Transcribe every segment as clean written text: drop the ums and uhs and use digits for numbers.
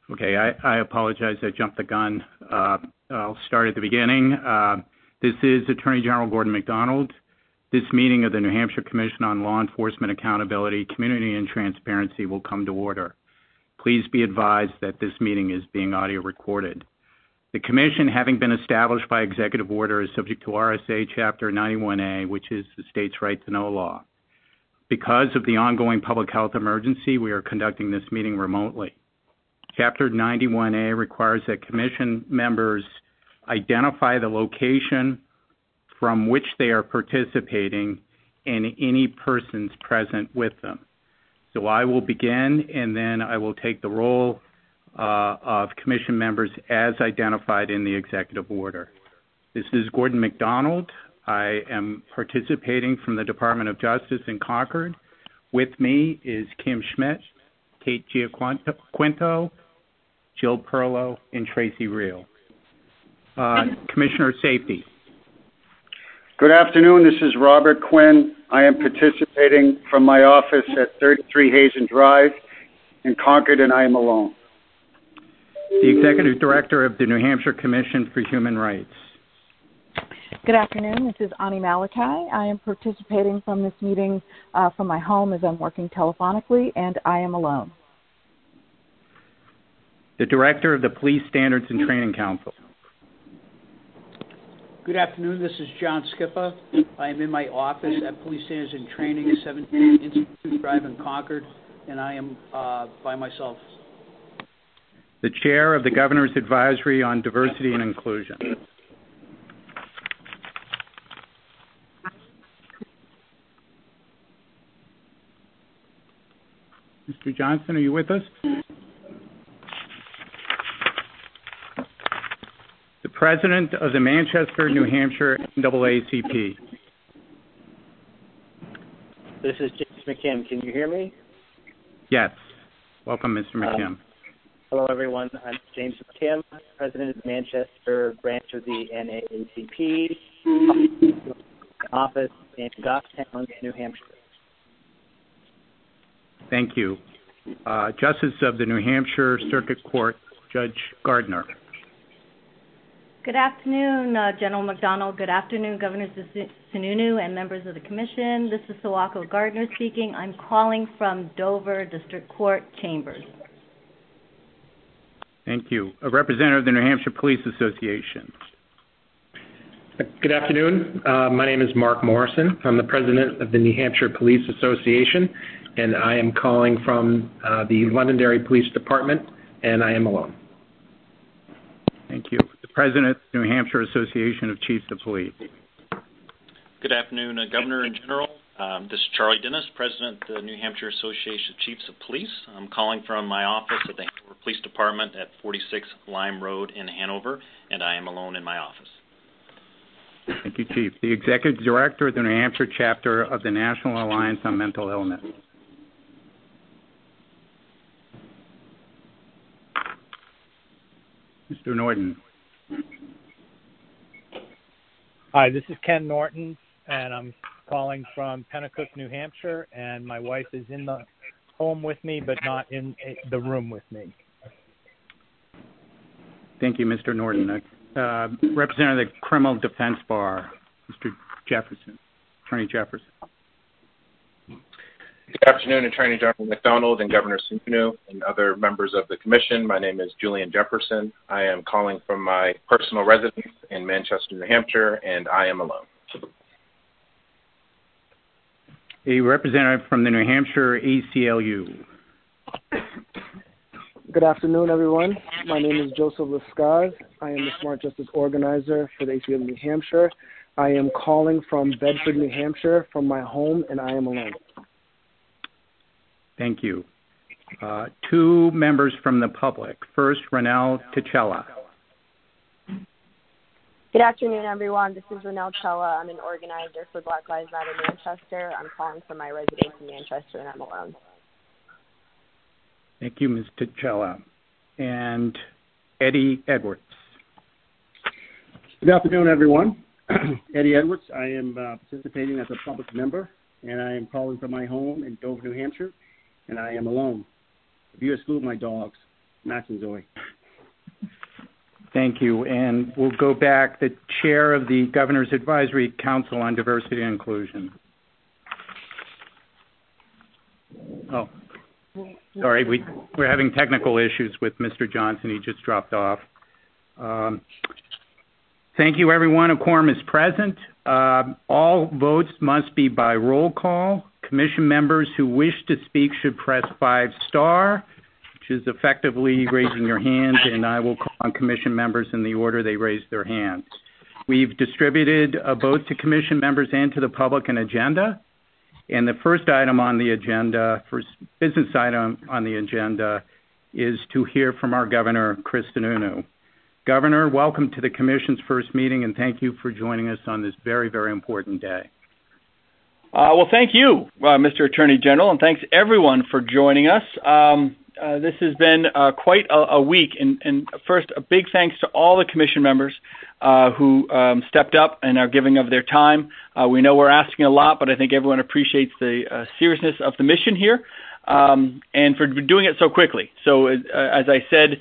Okay, I apologize. I jumped the gun. I'll start at the beginning. This is Attorney General Gordon MacDonald. This meeting of the New Hampshire Commission on Law Enforcement Accountability, Community, and Transparency will come to order. Please be advised that this meeting is being audio recorded. The Commission, having been established by executive order, is subject to RSA Chapter 91A, which is the state's right to know law. Because of the ongoing public health emergency, we are conducting this meeting remotely. Chapter 91A requires that Commission members identify the location from which they are participating and any persons present with them. So I will begin, and then I will take the roll of Commission members as identified in the executive order. This is Gordon MacDonald. I am participating from the Department of Justice in Concord. With me is Kim Schmidt, Kate Giaquinto, Jill Perlow, and Tracy Reel. Commissioner Safety. Good afternoon. This is Robert Quinn. I am participating from my office at 33 Hazen Drive in Concord, and I am alone. The Executive Director of the New Hampshire Commission for Human Rights. Good afternoon. This is Ani Malachi. I am participating from this meeting from my home as I'm working telephonically, and I am alone. The Director of the Police Standards and Training Council. Good afternoon. This is John Skippa. I am in my office at Police Standards and Training, 17 Institute Drive in Concord, and I am by myself. The Chair of the Governor's Advisory on Diversity and Inclusion. Mr. Johnson, are you with us? The President of the Manchester, New Hampshire NAACP. This is James McKim. Can you hear me? Yes. Welcome, Mr. McKim. Hello, everyone. I'm James McKim, President of the Manchester branch of the NAACP, office in Goffstown, New Hampshire. Thank you. Justice of the New Hampshire Circuit Court, Judge Gardner. Good afternoon, General MacDonald. Good afternoon, Governor Sununu and members of the Commission. This is Sawako Gardner speaking. I'm calling from Dover District Court Chambers. Thank you. A representative of the New Hampshire Police Association. Good afternoon. My name is Mark Morrison. I'm the president of the New Hampshire Police Association, and I am calling from the Londonderry Police Department, and I am alone. Thank you. The president of the New Hampshire Association of Chiefs of Police. Good afternoon, Governor and General. This is Charlie Dennis, president of the New Hampshire Association of Chiefs of Police. I'm calling from my office at the Hanover Police Department at 46 Lime Road in Hanover, and I am alone in my office. Thank you, Chief. The Executive Director of the New Hampshire chapter of the National Alliance on Mental Illness. Mr. Norton. Hi, this is Ken Norton, and I'm calling from Pennacook, New Hampshire, and my wife is in the home with me, but not in the room with me. Thank you, Mr. Norton. Representative of the Criminal Defense Bar, Mr. Jefferson, Attorney Jefferson. Good afternoon, Attorney General MacDonald and Governor Sununu and other members of the Commission. My name is Julian Jefferson. I am calling from my personal residence in Manchester, New Hampshire, and I am alone. A representative from the New Hampshire ACLU. Good afternoon, everyone. My name is Joseph Lascaz. I am the Smart Justice Organizer for the ACLU New Hampshire. I am calling from Bedford, New Hampshire, from my home, and I am alone. Thank you. Two members from the public. First, Renelle Ticella. Good afternoon, everyone. This is Renelle Ticella. I'm an organizer for Black Lives Matter Manchester. I'm calling from my residence in Manchester, and I'm alone. Thank you, Ms. Ticella. And Eddie Edwards. Good afternoon, everyone. Eddie Edwards. I am participating as a public member, and I am calling from my home in Dover, New Hampshire, and I am alone. If you exclude my dogs. Max and Zoe. Thank you. And we'll go back. The chair of the Governor's Advisory Council on Diversity and Inclusion. Oh, sorry. We're having technical issues with Mr. Johnson. He just dropped off. Thank you, everyone. A quorum is present. All votes must be by roll call. Commission members who wish to speak should press 5-star, which is effectively raising your hand, and I will call on commission members in the order they raise their hand. We've distributed both to commission members and to the public an agenda, and the first item on the agenda, first business item on the agenda, is to hear from our Governor, Chris Sununu. Governor, welcome to the Commission's first meeting, and thank you for joining us on this very, very important day. Well, thank you, Mr. Attorney General, and thanks everyone for joining us. This has been quite a week, and first, a big thanks to all the Commission members who stepped up and are giving of their time. We know we're asking a lot, but I think everyone appreciates the seriousness of the mission here, and for doing it so quickly. So, as I said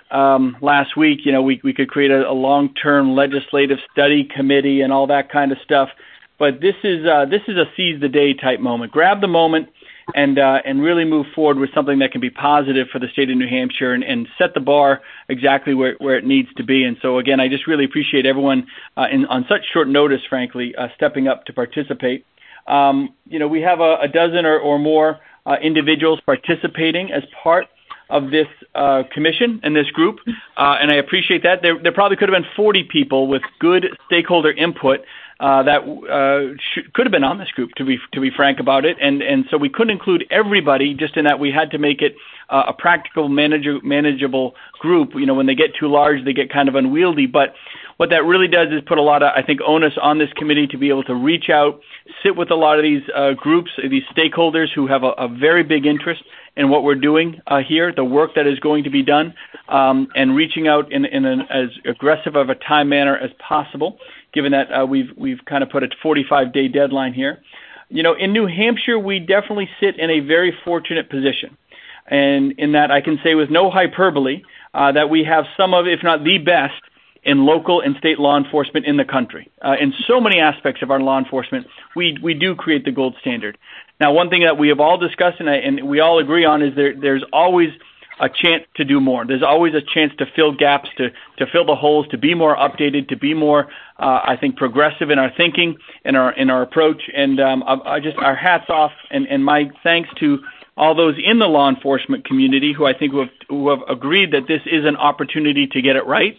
last week, we could create a long-term legislative study committee and all that kind of stuff. But this is a seize the day type moment. Grab the moment and really move forward with something that can be positive for the state of New Hampshire and set the bar exactly where it needs to be. And so again, I just really appreciate everyone on such short notice, frankly, stepping up to participate. We have a dozen or more individuals participating as part of this commission and this group, and I appreciate that. There probably could have been 40 people with good stakeholder input that could have been on this group, to be frank about it, and so we couldn't include everybody, just in that we had to make it a practical, manageable group. When they get too large, they get kind of unwieldy, but what that really does is put a lot of, I think, onus on this committee to be able to reach out, sit with a lot of these groups, these stakeholders who have a very big interest in what we're doing here, the work that is going to be done, and reaching out in as aggressive of a time manner as possible, given that we've kind of put a 45-day deadline here. In New Hampshire, we definitely sit in a very fortunate position, and in that I can say with no hyperbole that we have some of, if not the best, in local and state law enforcement in the country. In so many aspects of our law enforcement, we do create the gold standard. Now, one thing that we have all discussed and we all agree on is there's always a chance to do more. There's always a chance to fill gaps, to fill the holes, to be more updated, to be more, I think, progressive in our thinking and in our approach. And I just our hats off and my thanks to all those in the law enforcement community who I think who have agreed that this is an opportunity to get it right,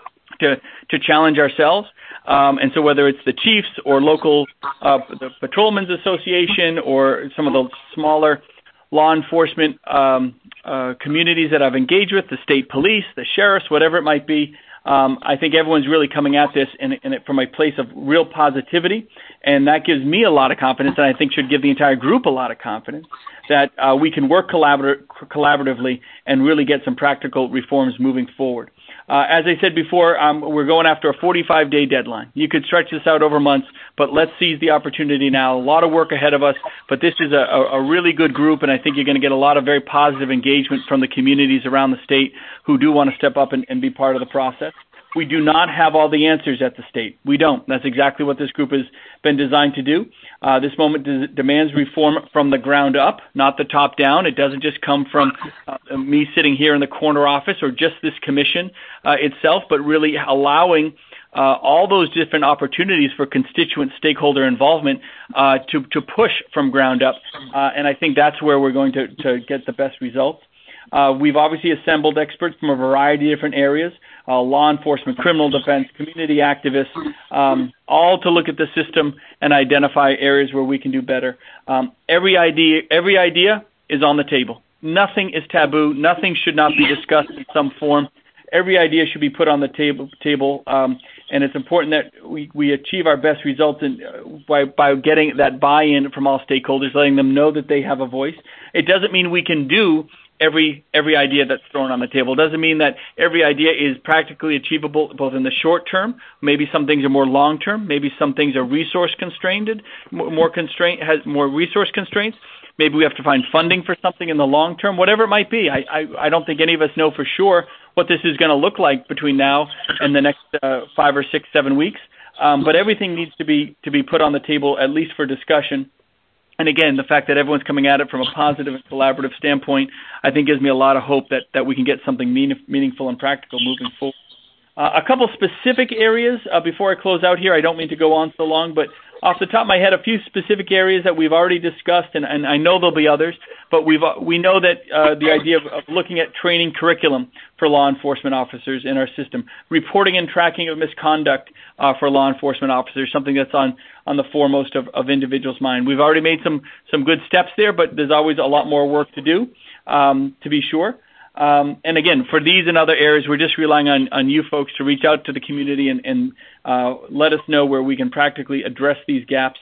to challenge ourselves. And so whether it's the chiefs or local, the Patrolmen's Association or some of the smaller law enforcement communities that I've engaged with, the state police, the sheriffs, whatever it might be, I think everyone's really coming at this from a place of real positivity, and that gives me a lot of confidence, and I think should give the entire group a lot of confidence that we can work collaboratively and really get some practical reforms moving forward. As I said before, we're going after a 45-day deadline. You could stretch this out over months, but let's seize the opportunity now. A lot of work ahead of us, but this is a really good group, and I think you're going to get a lot of very positive engagement from the communities around the state who do want to step up and be part of the process. We do not have all the answers at the state. We don't. That's exactly what this group has been designed to do. This moment demands reform from the ground up, not the top down. It doesn't just come from me sitting here in the corner office or just this commission itself, but really allowing all those different opportunities for constituent stakeholder involvement to push from ground up. And I think that's where we're going to get the best results. We've obviously assembled experts from a variety of different areas, law enforcement, criminal defense, community activists, all to look at the system and identify areas where we can do better. Every idea is on the table. Nothing is taboo. Nothing should not be discussed in some form. Every idea should be put on the table, and it's important that we achieve our best results by getting that buy-in from all stakeholders, letting them know that they have a voice. It doesn't mean we can do every idea that's thrown on the table. It doesn't mean that every idea is practically achievable both in the short term. Maybe some things are more long term. Maybe some things are resource constrained, has more resource constraints. Maybe we have to find funding for something in the long term, whatever it might be. I don't think any of us know for sure what this is going to look like between now and the next 5 or 6, 7 weeks. But everything needs to be put on the table, at least for discussion. And again, the fact that everyone's coming at it from a positive and collaborative standpoint, I think gives me a lot of hope that we can get something meaningful and practical moving forward. A couple specific areas before I close out here. I don't mean to go on so long, but off the top of my head, a few specific areas that we've already discussed, and I know there'll be others, but we know that the idea of looking at training curriculum for law enforcement officers in our system, reporting and tracking of misconduct for law enforcement officers, something that's on the foremost of individuals' mind. We've already made some good steps there, but there's always a lot more work to do, to be sure. And again, for these and other areas, we're just relying on you folks to reach out to the community and let us know where we can practically address these gaps,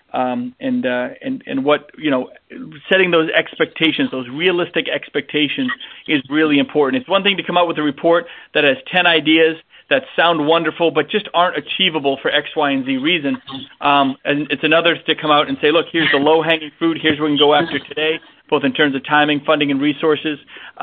and what, setting those expectations, those realistic expectations is really important. It's one thing to come out with a report that has 10 ideas that sound wonderful but just aren't achievable for X, Y, and Z reason. And it's another to come out and say, look, here's the low-hanging fruit, here's what we can go after today, both in terms of timing, funding, and resources,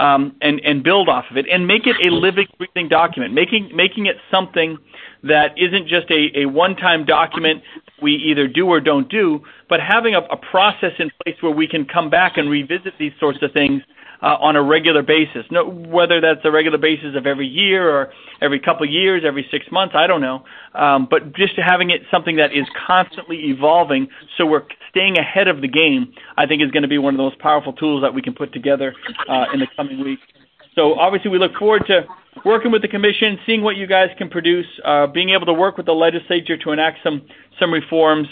and build off of it, and make it a living, breathing document, making it something that isn't just a one-time document we either do or don't do, but having a process in place where we can come back and revisit these sorts of things on a regular basis. No, whether that's a regular basis of every year or every couple of years, every 6 months, I don't know. But just having it something that is constantly evolving so we're staying ahead of the game, I think is going to be one of those powerful tools that we can put together in the coming weeks. So obviously we look forward to working with the Commission, seeing what you guys can produce, being able to work with the legislature to enact some reforms.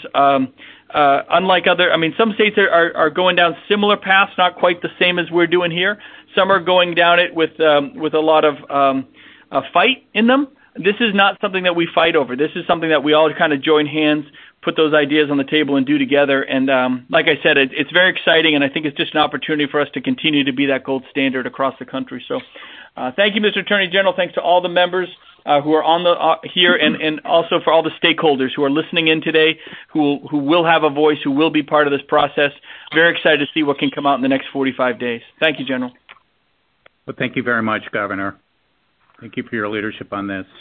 Unlike some states are going down similar paths, not quite the same as we're doing here. Some are going down it with a lot of fight in them. This is not something that we fight over. This is something that we all kind of join hands, put those ideas on the table, and do together. And like I said, it's very exciting, and I think it's just an opportunity for us to continue to be that gold standard across the country. So thank you, Mr. Attorney General. Thanks to all the members who are on the here, and also for all the stakeholders who are listening in today, who will have a voice, who will be part of this process. Very excited to see what can come out in the next 45 days. Thank you, General. Well, thank you very much, Governor. Thank you for your leadership on this.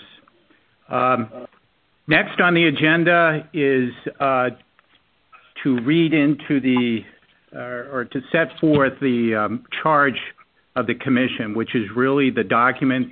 Next on the agenda is to read into or to set forth the charge of the Commission, which is really the document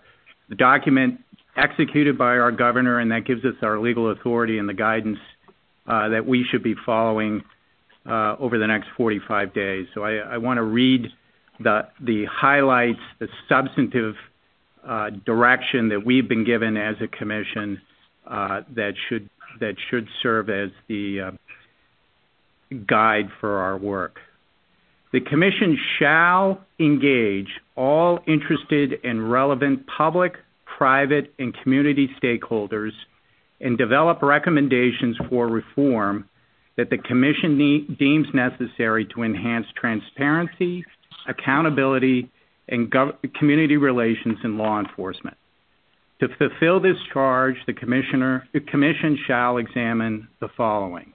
executed by our Governor, and that gives us our legal authority and the guidance that we should be following over the next 45 days. So I want to read the highlights, the substantive direction that we've been given as a Commission that should serve as the guide for our work. The Commission shall engage all interested and relevant public, private, and community stakeholders and develop recommendations for reform that the Commission deems necessary to enhance transparency, accountability, and community relations in law enforcement. To fulfill this charge, the Commission shall examine the following.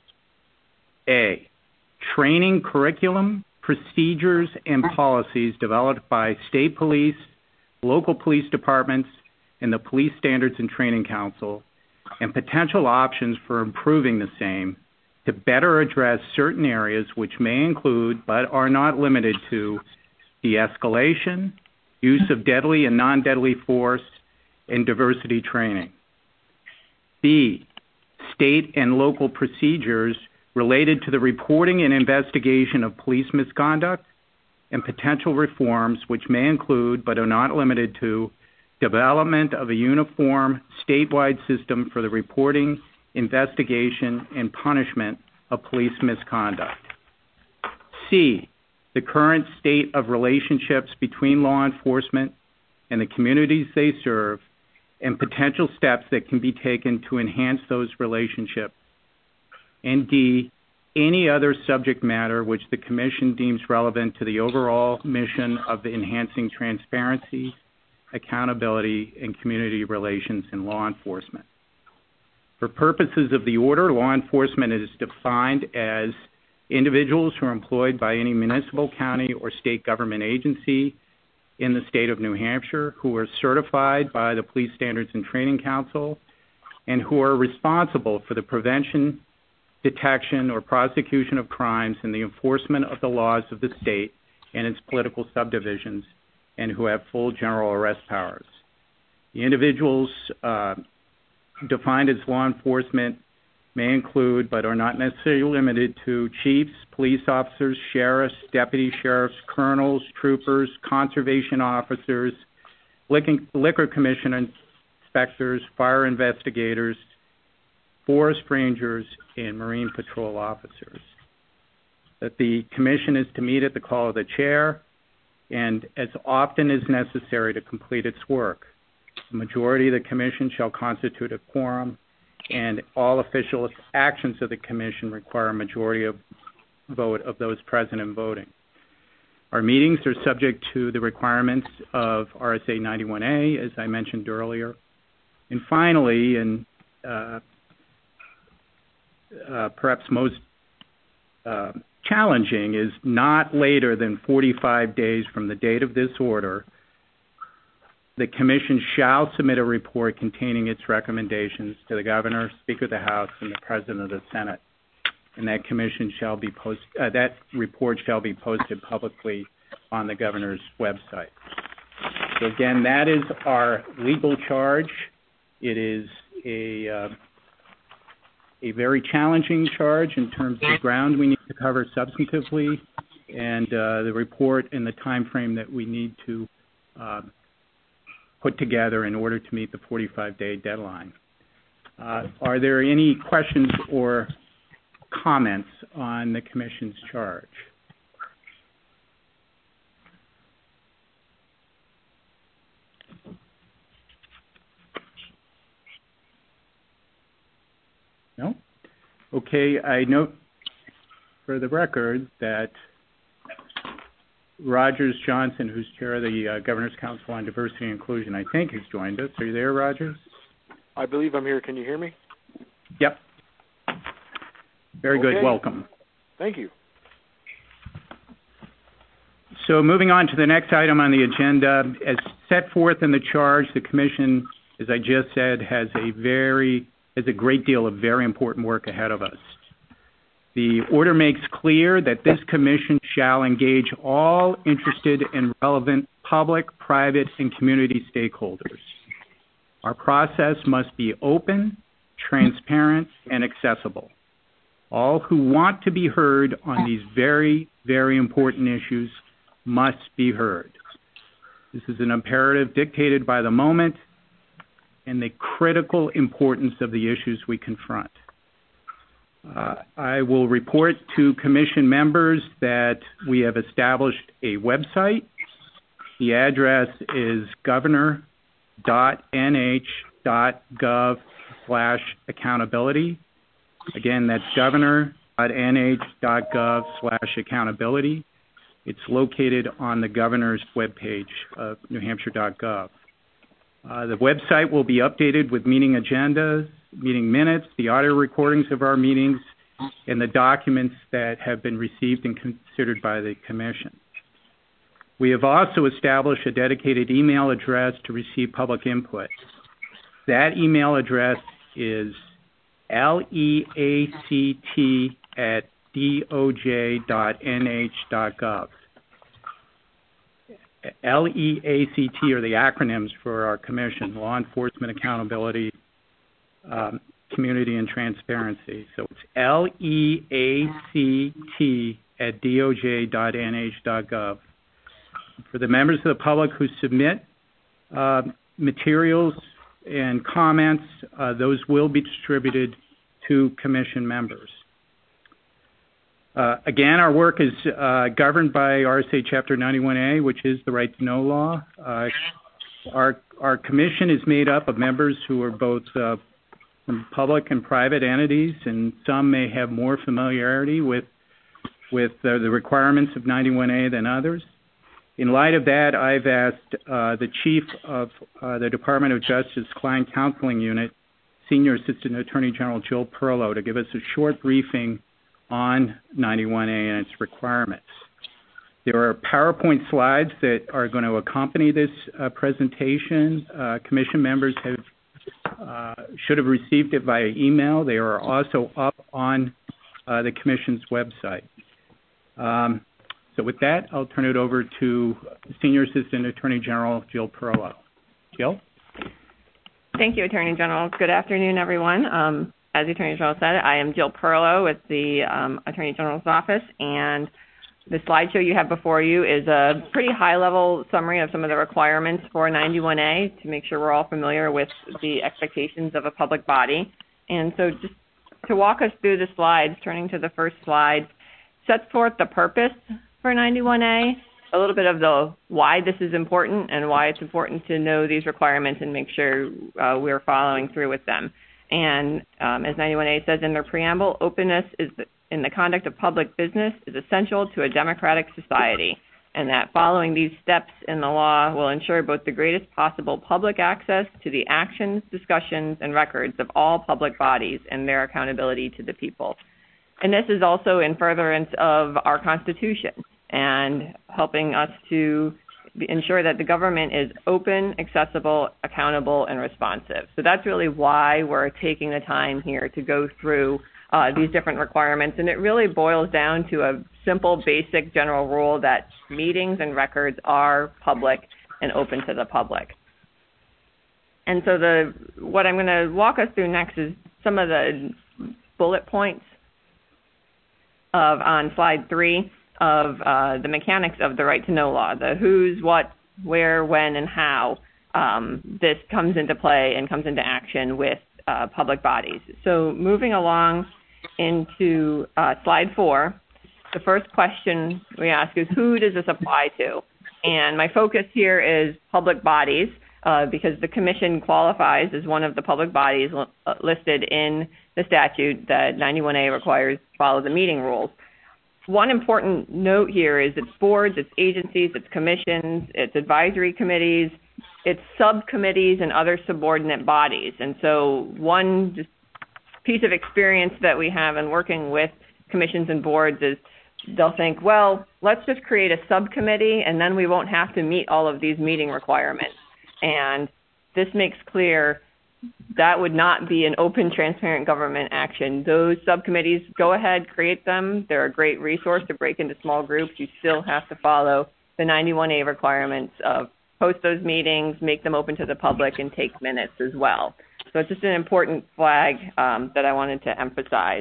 A, training curriculum, procedures, and policies developed by state police, local police departments, and the Police Standards and Training Council, and potential options for improving the same to better address certain areas which may include, but are not limited to, de-escalation, use of deadly and non-deadly force, and diversity training. B, state and local procedures related to the reporting and investigation of police misconduct and potential reforms which may include, but are not limited to, development of a uniform statewide system for the reporting, investigation, and punishment of police misconduct. C, the current state of relationships between law enforcement and the communities they serve, and potential steps that can be taken to enhance those relationships. And D, any other subject matter which the Commission deems relevant to the overall mission of enhancing transparency, accountability, and community relations in law enforcement. For purposes of the order, law enforcement is defined as individuals who are employed by any municipal, county, or state government agency in the state of New Hampshire who are certified by the Police Standards and Training Council and who are responsible for the prevention, detection, or prosecution of crimes and the enforcement of the laws of the state and its political subdivisions, and who have full general arrest powers. The individuals defined as law enforcement may include, but are not necessarily limited to, chiefs, police officers, sheriffs, deputy sheriffs, colonels, troopers, conservation officers, liquor commission inspectors, fire investigators, forest rangers, and marine patrol officers. That the commission is to meet at the call of the chair and as often as necessary to complete its work. The majority of the commission shall constitute a quorum, and all official actions of the commission require a majority of vote of those present and voting. Our meetings are subject to the requirements of RSA 91A, as I mentioned earlier. And finally, and perhaps most challenging, is not later than 45 days from the date of this order, the Commission shall submit a report containing its recommendations to the Governor, Speaker of the House, and the President of the Senate. And that that report shall be posted publicly on the Governor's website. So again, that is our legal charge. It is a very challenging charge in terms of the ground we need to cover substantively, and the report and the time frame that we need to put together in order to meet the 45-day deadline. Are there any questions or comments on the Commission's charge? No? Okay, I note for the record that Rogers Johnson, who's chair of the Governor's Council on Diversity and Inclusion, I think has joined us. Are you there, Rogers? I believe I'm here. Can you hear me? Yep. Very good. Welcome. Thank you. So moving on to the next item on the agenda, as set forth in the charge, the Commission, as I just said, has a great deal of very important work ahead of us. The order makes clear that this Commission shall engage all interested and relevant public, private, and community stakeholders. Our process must be open, transparent, and accessible. All who want to be heard on these very, very important issues must be heard. This is an imperative dictated by the moment and the critical importance of the issues we confront. I will report to Commission members that we have established a website. The address is governor.nh.gov/accountability. Again, that's governor.nh.gov/accountability. It's located on the Governor's webpage of newhampshire.gov. The website will be updated with meeting agendas, meeting minutes, the audio recordings of our meetings, and the documents that have been received and considered by the Commission. We have also established a dedicated email address to receive public input. That email address is leact@doj.nh.gov. LEACT are the acronyms for our Commission: Law Enforcement Accountability, Community, and Transparency. So it's LEACT@doj.nh.gov. For the members of the public who submit materials and comments, those will be distributed to Commission members. Again, our work is governed by RSA Chapter 91A, which is the Right to Know law. Our Commission is made up of members who are both from public and private entities, and some may have more familiarity with the requirements of 91A than others. In light of that, I've asked the Chief of the Department of Justice Client Counseling Unit, Senior Assistant Attorney General Jill Perlow, to give us a short briefing on 91A and its requirements. There are PowerPoint slides that are going to accompany this presentation. Commission members should have received it via email. They are also up on the Commission's website. So with that, I'll turn it over to Senior Assistant Attorney General Jill Perillo. Jill? Thank you, Attorney General. Good afternoon, everyone. As the Attorney General said, I am Jill Perillo with the Attorney General's office, and the slideshow you have before you is a pretty high-level summary of some of the requirements for 91A to make sure we're all familiar with the expectations of a public body. And so just to walk us through the slides, turning to the first slide, sets forth the purpose for 91A, a little bit of the why this is important and why it's important to know these requirements and make sure we're following through with them. And as 91A says in their preamble, openness in the conduct of public business is essential to a democratic society, and that following these steps in the law will ensure both the greatest possible public access to the actions, discussions, and records of all public bodies and their accountability to the people. And this is also in furtherance of our Constitution and helping us to ensure that the government is open, accessible, accountable, and responsive. So that's really why we're taking the time here to go through these different requirements. And it really boils down to a simple, basic general rule that meetings and records are public and open to the public. And so what I'm going to walk us through next is some of the bullet points on slide 3 of the mechanics of the right to know law, the who's, what, where, when, and how this comes into play and comes into action with public bodies. So moving along into slide 4, the first question we ask is, who does this apply to? And my focus here is public bodies because the Commission qualifies as one of the public bodies listed in the statute that 91A requires to follow the meeting rules. One important note here is it's boards, it's agencies, it's commissions, it's advisory committees, it's subcommittees and other subordinate bodies. And so one just piece of experience that we have in working with commissions and boards is they'll think, well, let's just create a subcommittee and then we won't have to meet all of these meeting requirements. And this makes clear that would not be an open, transparent government action. Those subcommittees, go ahead, create them. They're a great resource to break into small groups. You still have to follow the 91A requirements of host those meetings, make them open to the public, and take minutes as well. So it's just an important flag that I wanted to emphasize.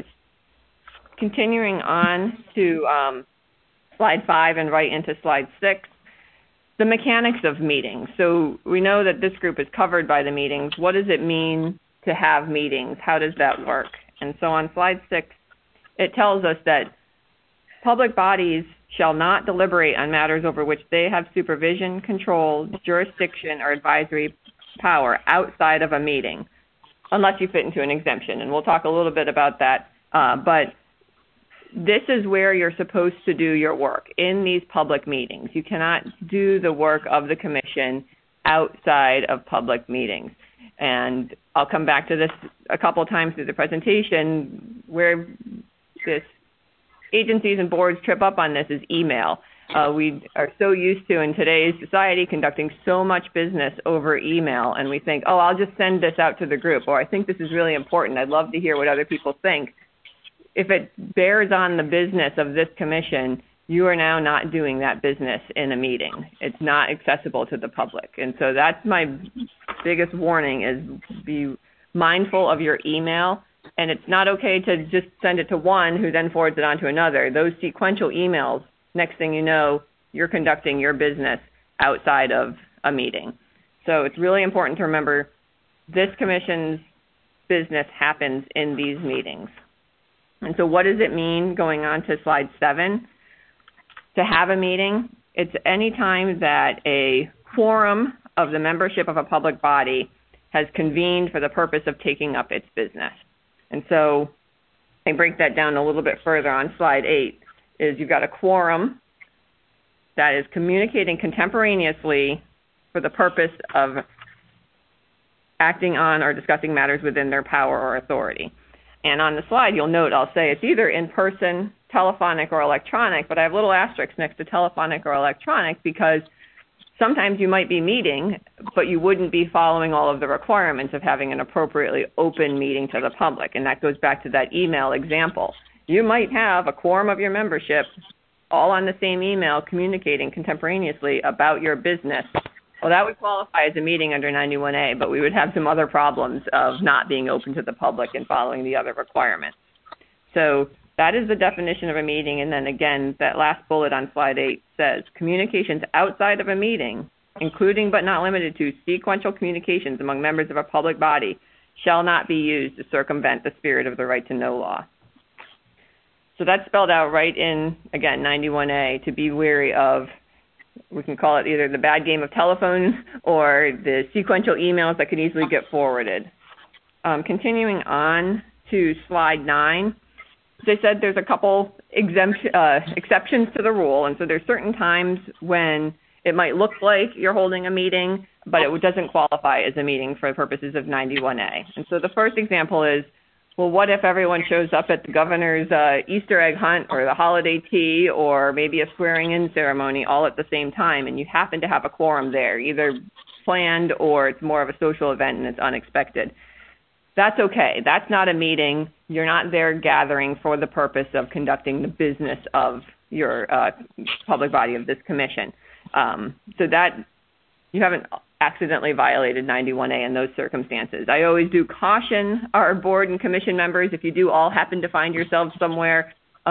Continuing on to slide 5 and right into slide 6. The mechanics of meetings. So we know that this group is covered by the meetings. What does it mean to have meetings? How does that work? And so on slide 6, it tells us that public bodies shall not deliberate on matters over which they have supervision, control, jurisdiction, or advisory power outside of a meeting, unless you fit into an exemption. And we'll talk a little bit about that. But this is where you're supposed to do your work, in these public meetings. You cannot do the work of the Commission outside of public meetings. And I'll come back to this a couple of times through the presentation. Where this agencies and boards trip up on this is email. We are so used to, in today's society, conducting so much business over email, and we think, oh, I'll just send this out to the group, or I think this is really important. I'd love to hear what other people think. If it bears on the business of this Commission, you are now not doing that business in a meeting. It's not accessible to the public. And so that's my biggest warning, is be mindful of your email. And it's not okay to just send it to one who then forwards it on to another. Those sequential emails, next thing you know, you're conducting your business outside of a meeting. So it's really important to remember this Commission's business happens in these meetings. And so what does it mean, going on to slide 7, to have a meeting? It's any time that a quorum of the membership of a public body has convened for the purpose of taking up its business. And so I break that down a little bit further on slide 8, is you've got a quorum that is communicating contemporaneously for the purpose of acting on or discussing matters within their power or authority. And on the slide, you'll note I'll say it's either in person, telephonic, or electronic, but I have little asterisks next to telephonic or electronic because sometimes you might be meeting, but you wouldn't be following all of the requirements of having an appropriately open meeting to the public. And that goes back to that email example. You might have a quorum of your membership all on the same email communicating contemporaneously about your business. Well, that would qualify as a meeting under 91A, but we would have some other problems of not being open to the public and following the other requirements. So that is the definition of a meeting. And then again, that last bullet on slide 8 says communications outside of a meeting, including but not limited to sequential communications among members of a public body, shall not be used to circumvent the spirit of the right to know law. So that's spelled out right in, again, 91A, to be wary of. We can call it either the bad game of telephone or the sequential emails that could easily get forwarded. Continuing on to slide 9, as I said, there's a couple exceptions to the rule, and so there's certain times when it might look like you're holding a meeting, but it doesn't qualify as a meeting for purposes of 91A. And so the first example is, well, what if everyone shows up at the governor's Easter egg hunt or the holiday tea or maybe a swearing-in ceremony all at the same time, and you happen to have a quorum there, either planned or it's more of a social event and it's unexpected? That's okay. That's not a meeting. You're not there gathering for the purpose of conducting the business of your public body of this commission. So that you haven't accidentally violated 91A in those circumstances. I always do caution our board and commission members, if you do all happen to find yourselves somewhere,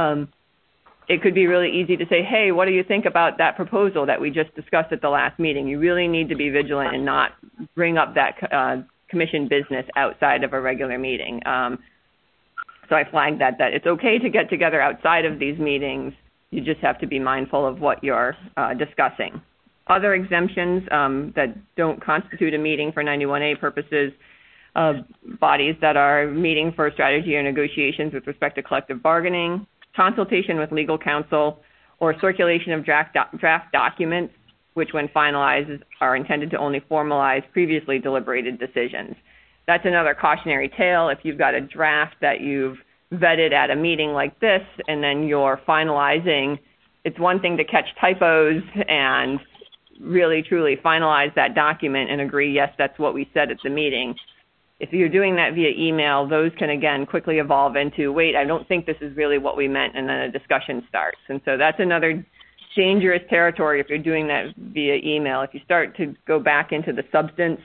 it could be really easy to say, hey, what do you think about that proposal that we just discussed at the last meeting? You really need to be vigilant and not bring up that commission business outside of a regular meeting. So I flagged that it's okay to get together outside of these meetings. You just have to be mindful of what you're discussing. Other exemptions that don't constitute a meeting for 91A purposes, bodies that are meeting for strategy or negotiations with respect to collective bargaining, consultation with legal counsel, or circulation of draft documents, which when finalized are intended to only formalize previously deliberated decisions. That's another cautionary tale. If you've got a draft that you've vetted at a meeting like this and then you're finalizing, it's one thing to catch typos and really truly finalize that document and agree, yes, that's what we said at the meeting. If you're doing that via email, those can, again, quickly evolve into, wait, I don't think this is really what we meant, and then a discussion starts. And so that's another dangerous territory if you're doing that via email. If you start to go back into the substance,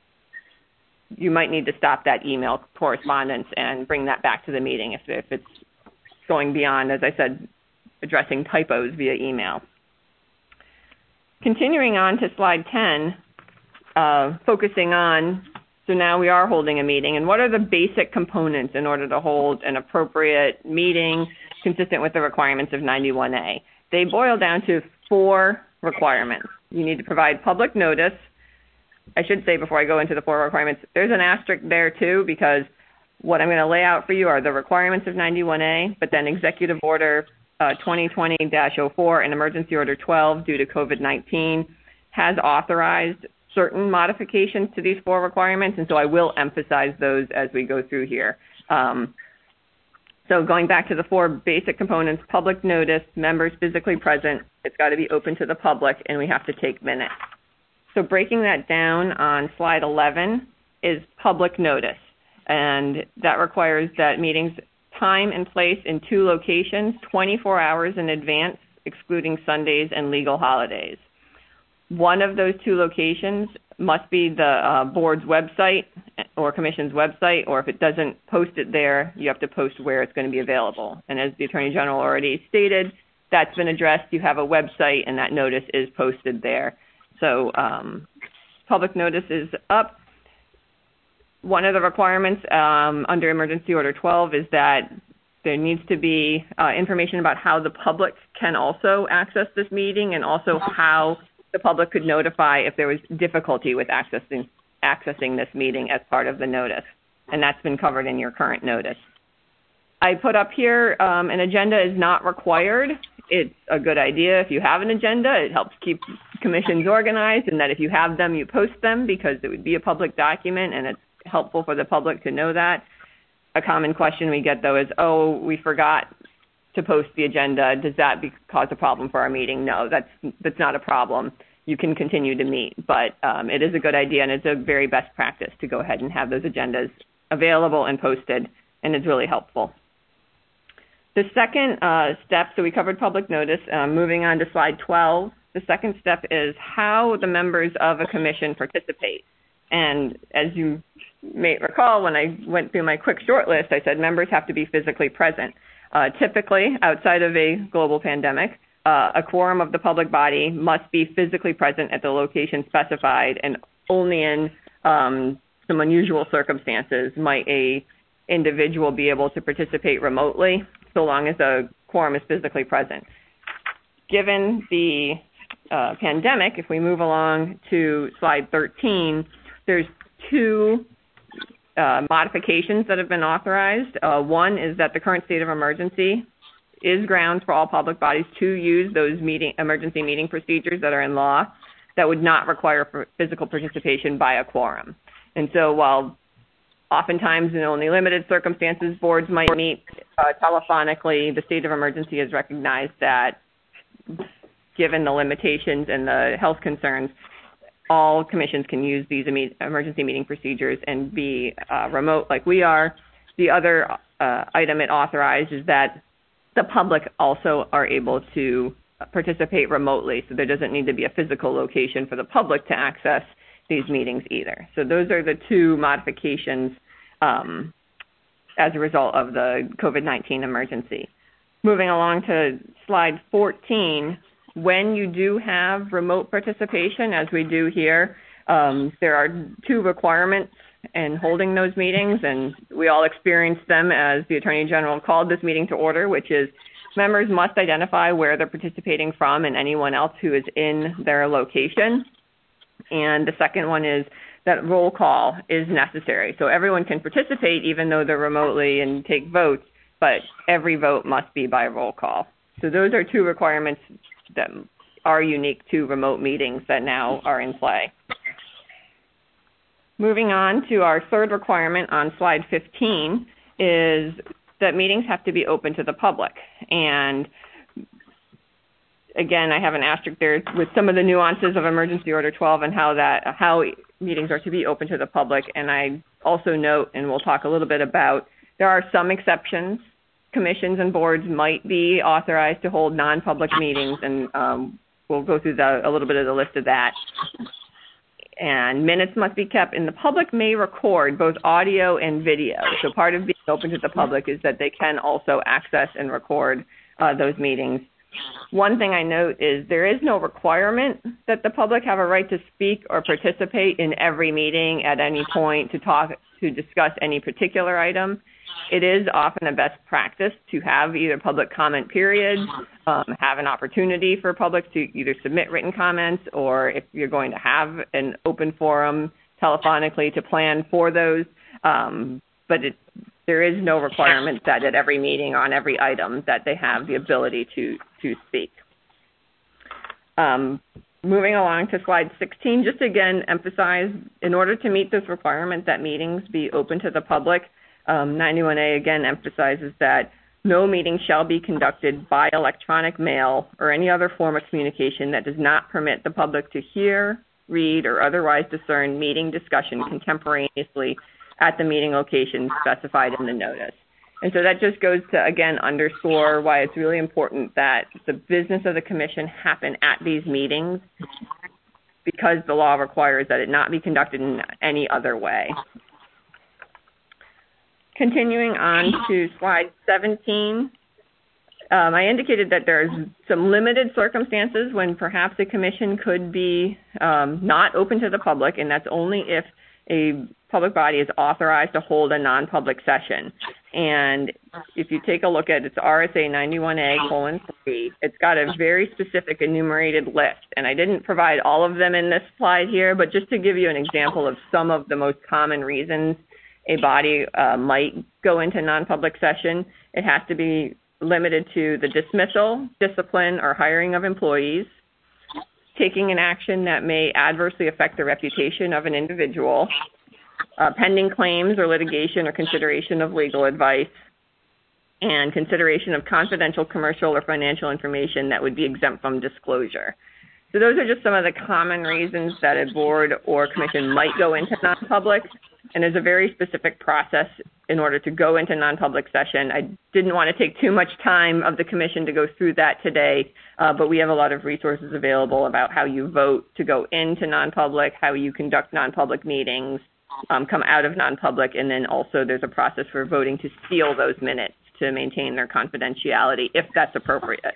you might need to stop that email correspondence and bring that back to the meeting if it's going beyond, as I said, addressing typos via email. Continuing on to slide 10, focusing on, so now we are holding a meeting, and what are the basic components in order to hold an appropriate meeting consistent with the requirements of 91A? They boil down to 4 requirements. You need to provide public notice. I should say before I go into the 4 requirements, there's an asterisk there too, because what I'm going to lay out for you are the requirements of 91A, but then Executive Order 2020-04 and Emergency Order 12 due to COVID-19 has authorized certain modifications to these 4 requirements, and so I will emphasize those as we go through here. So going back to the 4 basic components, public notice, members physically present, it's got to be open to the public, and we have to take minutes. So breaking that down on slide 11 is public notice, and that requires that meetings time and place in 2 locations, 24 hours in advance, excluding Sundays and legal holidays. One of those 2 locations must be the board's website or commission's website, or if it doesn't post it there, you have to post where it's going to be available. And as the Attorney General already stated, that's been addressed. You have a website, and that notice is posted there. So public notice is up. One of the requirements under Emergency Order 12 is that there needs to be information about how the public can also access this meeting and also how the public could notify if there was difficulty with accessing this meeting as part of the notice. And that's been covered in your current notice. I put up here an agenda is not required. It's a good idea if you have an agenda. It helps keep commissions organized, and that if you have them, you post them because it would be a public document and it's helpful for the public to know that. a common question we get, though, is, oh, we forgot to post the agenda. Does that cause a problem for our meeting? No, that's not a problem. You can continue to meet, but it is a good idea, and it's a very best practice to go ahead and have those agendas available and posted, and it's really helpful. The second step, so we covered public notice. Moving on to slide 12, the second step is how the members of a commission participate. And as you may recall, when I went through my quick short list, I said members have to be physically present. Typically, outside of a global pandemic, a quorum of the public body must be physically present at the location specified, and only in some unusual circumstances might a individual be able to participate remotely, so long as a quorum is physically present. Given the pandemic, if we move along to slide 13, there's two modifications that have been authorized. One is that the current state of emergency is grounds for all public bodies to use those emergency meeting procedures that are in law that would not require physical participation by a quorum. And so while oftentimes in only limited circumstances boards might meet telephonically, the state of emergency has recognized that given the limitations and the health concerns, all commissions can use these emergency meeting procedures and be remote like we are. The other item it authorized is that the public also are able to participate remotely, so there doesn't need to be a physical location for the public to access these meetings either. So those are the two modifications as a result of the COVID-19 emergency. Moving along to slide 14, when you do have remote participation, as we do here, there are two requirements in holding those meetings, and we all experienced them as the Attorney General called this meeting to order, which is members must identify where they're participating from and anyone else who is in their location. And the second one is that roll call is necessary. So everyone can participate even though they're remotely and take votes, but every vote must be by roll call. So those are two requirements that are unique to remote meetings that now are in play. Moving on to our third requirement on slide 15 is that meetings have to be open to the public. And again, I have an asterisk there with some of the nuances of Emergency Order 12 and how meetings are to be open to the public. And I also note, and we'll talk a little bit about, there are some exceptions. Commissions and boards might be authorized to hold non-public meetings, and we'll go through a little bit of the list of that. And minutes must be kept, and the public may record both audio and video. So part of being open to the public is that they can also access and record those meetings. One thing I note is there is no requirement that the public have a right to speak or participate in every meeting at any point to discuss any particular item. It is often a best practice to have either public comment periods, have an opportunity for public to either submit written comments, or if you're going to have an open forum telephonically to plan for those. But there is no requirement that at every meeting on every item that they have the ability to speak. Moving along to slide 16, just to again emphasize, in order to meet this requirement that meetings be open to the public, 91A again emphasizes that no meeting shall be conducted by electronic mail or any other form of communication that does not permit the public to hear, read, or otherwise discern meeting discussion contemporaneously at the meeting location specified in the notice. And so that just goes to, again, underscore why it's really important that the business of the commission happen at these meetings, because the law requires that it not be conducted in any other way. Continuing on to slide 17, I indicated that there's some limited circumstances when perhaps a commission could be not open to the public, and that's only if a public body is authorized to hold a non-public session. And if you take a look at it's RSA 91A:3, it's got a very specific enumerated list. And I didn't provide all of them in this slide here, but just to give you an example of some of the most common reasons a body might go into non-public session, it has to be limited to the dismissal, discipline, or hiring of employees, taking an action that may adversely affect the reputation of an individual, pending claims or litigation or consideration of legal advice, and consideration of confidential commercial or financial information that would be exempt from disclosure. So those are just some of the common reasons that a board or commission might go into non-public, and there's a very specific process in order to go into non-public session. I didn't want to take too much time of the commission to go through that today, but we have a lot of resources available about how you vote to go into non-public, how you conduct non-public meetings, come out of non-public, and then also there's a process for voting to seal those minutes to maintain their confidentiality if that's appropriate.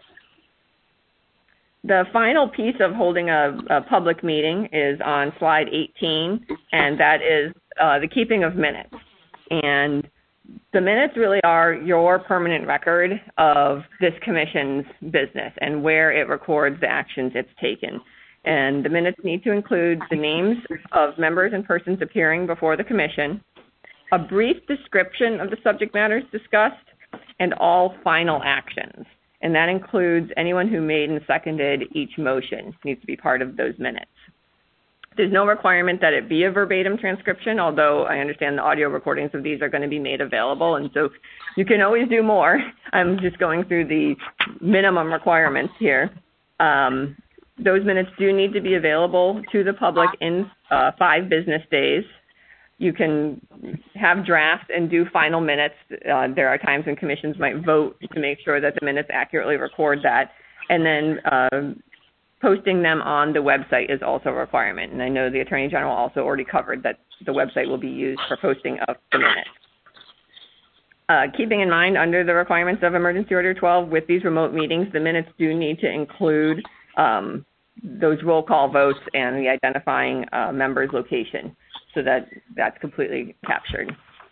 The final piece of holding a public meeting is on slide 18, and that is the keeping of minutes. And the minutes really are your permanent record of this commission's business and where it records the actions it's taken. And the minutes need to include the names of members and persons appearing before the commission, a brief description of the subject matters discussed, and all final actions. And that includes anyone who made and seconded each motion needs to be part of those minutes. There's no requirement that it be a verbatim transcription, although I understand the audio recordings of these are going to be made available, and so you can always do more. I'm just going through the minimum requirements here. Those minutes do need to be available to the public in 5 business days. You can have drafts and do final minutes. There are times when commissions might vote to make sure that the minutes accurately record that. And then posting them on the website is also a requirement. And I know the Attorney General also already covered that the website will be used for posting of the minutes. Keeping in mind, under the requirements of Emergency Order 12, with these remote meetings, the minutes do need to include those roll call votes and the identifying member's location, so that's completely captured.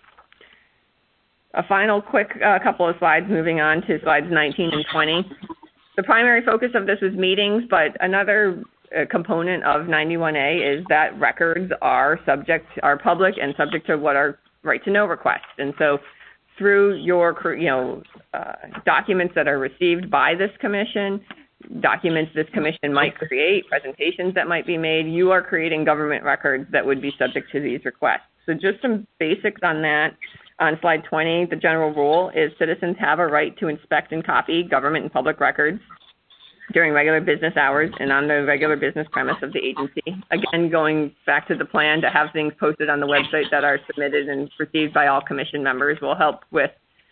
A final quick couple of slides, moving on to slides 19 and 20. The primary focus of this was meetings, but another component of 91A is that records are public and subject to what are right-to-know requests. And so through your documents that are received by this commission, documents this commission might create, presentations that might be made, you are creating government records that would be subject to these requests. So just some basics on that. On slide 20, the general rule is citizens have a right to inspect and copy government and public records during regular business hours and on the regular business premise of the agency. Again, going back to the plan to have things posted on the website that are submitted and received by all commission members will help with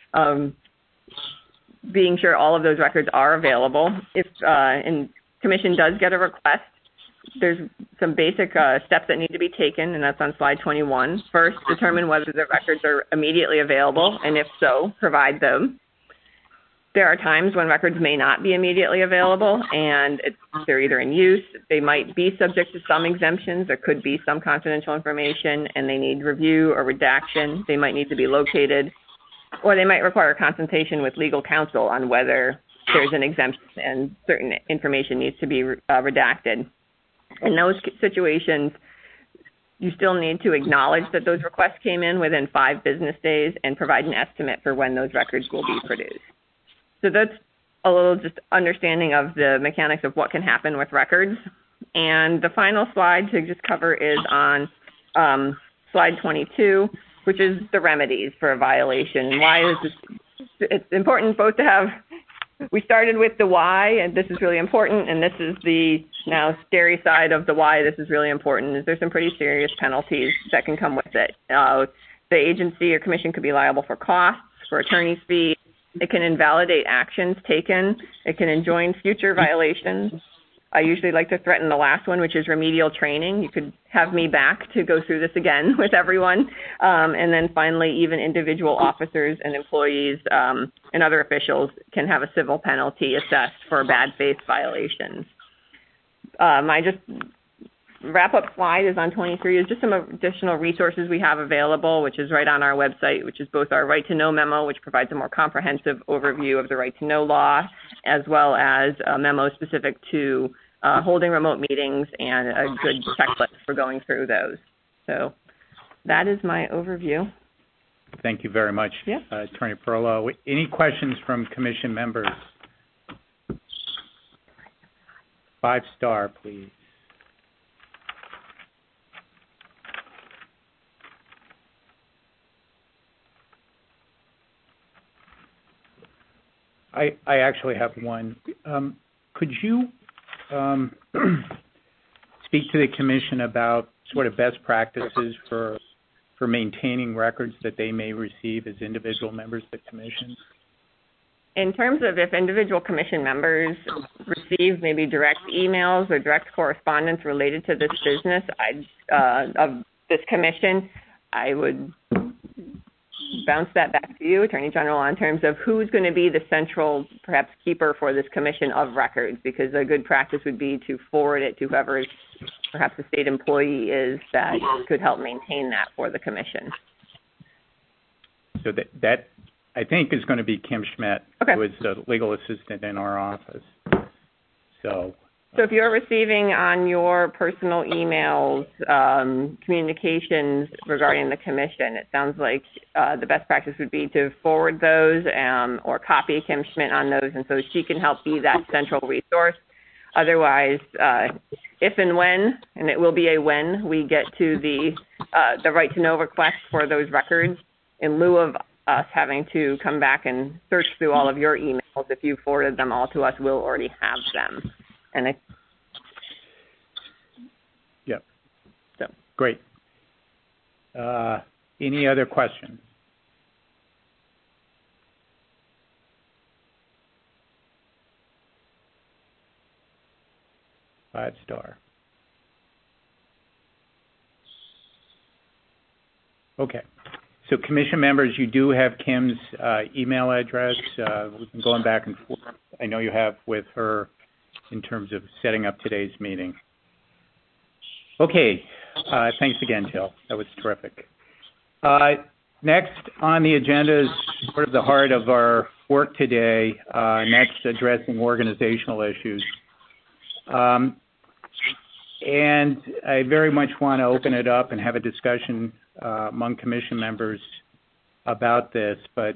being sure all of those records are available. If and commission does get a request, there's some basic steps that need to be taken, and that's on slide 21. First, determine whether the records are immediately available, and if so, provide them. There are times when records may not be immediately available, and they're either in use, they might be subject to some exemptions, there could be some confidential information, and they need review or redaction. They might need to be located, or they might require consultation with legal counsel on whether there's an exemption and certain information needs to be redacted. In those situations, you still need to acknowledge that those requests came in within 5 business days and provide an estimate for when those records will be produced. So that's a little just understanding of the mechanics of what can happen with records. And the final slide to just cover is on slide 22, which is the remedies for a violation. Why is this? It's important both to have, we started with the why, and this is really important, and this is the now scary side of the why this is really important, is there's some pretty serious penalties that can come with it. The agency or commission could be liable for costs, for attorney's fees. It can invalidate actions taken. It can enjoin future violations. I usually like to threaten the last one, which is remedial training. You could have me back to go through this again with everyone. And then finally, even individual officers and employees and other officials can have a civil penalty assessed for bad faith violations. My just wrap-up slide is on 23, is just some additional resources we have available, which is right on our website, which is both our Right to Know memo, which provides a more comprehensive overview of the Right to Know law, as well as a memo specific to holding remote meetings and a good checklist for going through those. So that is my overview. Thank you very much, Attorney Perlow. Any questions from commission members? 5-star, please. I actually have one. Could you speak to the commission about sort of best practices for maintaining records that they may receive as individual members of the commission? In terms of if individual commission members receive maybe direct emails or direct correspondence related to this business of this commission, I would bounce that back to you, Attorney General, in terms of who's going to be the central, perhaps, keeper for this commission of records, because a good practice would be to forward it to whoever perhaps the state employee is that could help maintain that for the commission. So that I think is going to be Kim Schmidt, who is the legal assistant in our office. So if you're receiving on your personal emails communications regarding the commission, it sounds like the best practice would be to forward those or copy Kim Schmidt on those, and so she can help be that central resource. Otherwise, if and when, and it will be a when, we get to the right to know request for those records, in lieu of us having to come back and search through all of your emails, if you forwarded them all to us, we'll already have them. And yep. So great. Any other questions? 5-star. Okay. So commission members, you do have Kim's email address. We've been going back and forth. I know you have with her in terms of setting up today's meeting. Okay. Thanks again, Jill. That was terrific. Next on the agenda is sort of the heart of our work today, next addressing organizational issues. And I very much want to open it up and have a discussion among commission members about this, but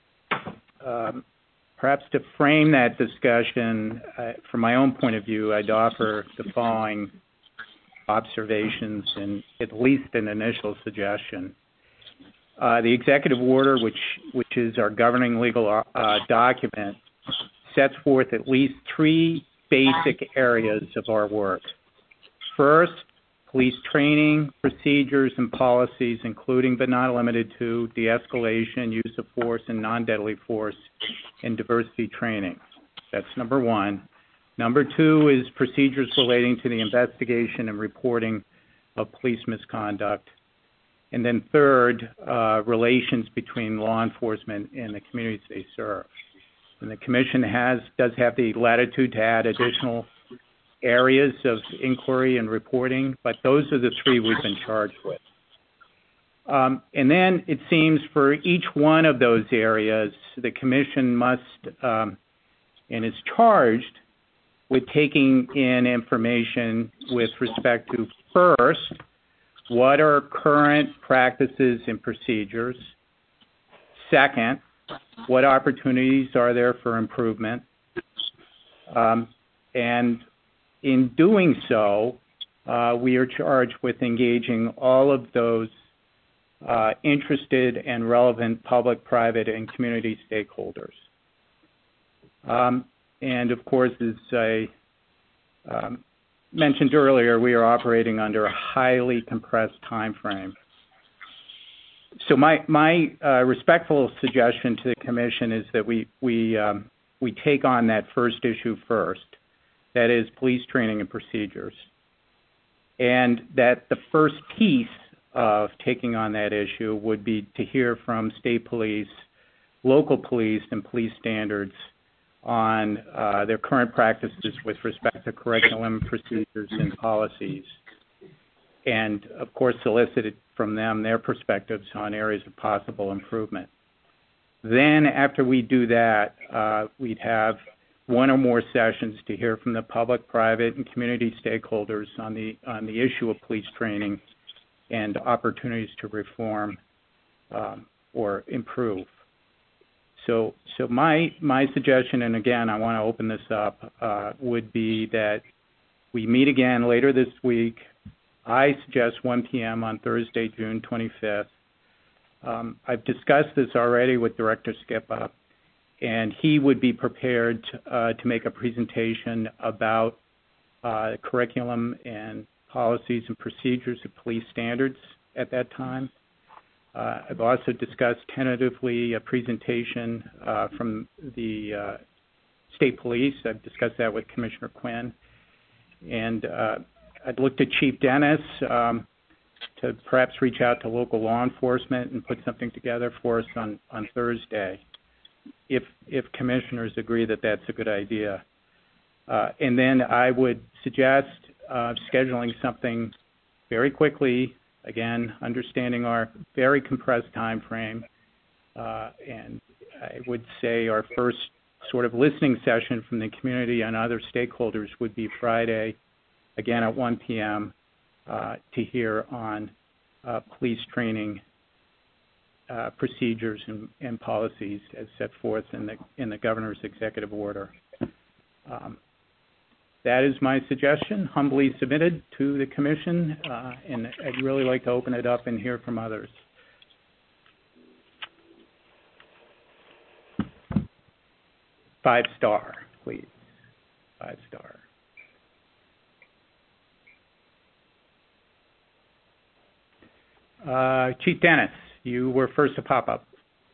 perhaps to frame that discussion, from my own point of view, I'd offer the following observations and at least an initial suggestion. The executive order, which is our governing legal document, sets forth at least 3 basic areas of our work. First, police training, procedures, and policies, including but not limited to de-escalation, use of force, and non-deadly force, and diversity training. That's number 1. Number 2 is procedures relating to the investigation and reporting of police misconduct. And then third, relations between law enforcement and the communities they serve. And the commission does have the latitude to add additional areas of inquiry and reporting, but those are the 3 we've been charged with. And then it seems for each one of those areas, the commission must and is charged with taking in information with respect to, first, what are current practices and procedures? Second, what opportunities are there for improvement? And in doing so, we are charged with engaging all of those interested and relevant public, private, and community stakeholders. And of course, as I mentioned earlier, we are operating under a highly compressed time frame. So my respectful suggestion to the commission is that we take on that first issue first, that is police training and procedures, and that the first piece of taking on that issue would be to hear from state police, local police, and police standards on their current practices with respect to curriculum, procedures, and policies, and of course solicited from them their perspectives on areas of possible improvement. Then after we do that, we'd have 1 or more sessions to hear from the public, private, and community stakeholders on the issue of police training and opportunities to reform or improve. So my suggestion, and again, I want to open this up, would be that we meet again later this week. I suggest 1 p.m. on Thursday, June 25th. I've discussed this already with Director Skipa, and he would be prepared to make a presentation about curriculum and policies and procedures of police standards at that time. I've also discussed tentatively a presentation from the state police. I've discussed that with Commissioner Quinn. And I'd looked at Chief Dennis to perhaps reach out to local law enforcement and put something together for us on Thursday, if commissioners agree that that's a good idea. And then I would suggest scheduling something very quickly, again, understanding our very compressed time frame. And I would say our first sort of listening session from the community and other stakeholders would be Friday, again at 1 p.m., to hear on police training procedures and policies as set forth in the governor's executive order. That is my suggestion, humbly submitted to the commission, and I'd really like to open it up and hear from others. Five-star, please. Five-star. Chief Dennis, you were first to pop up.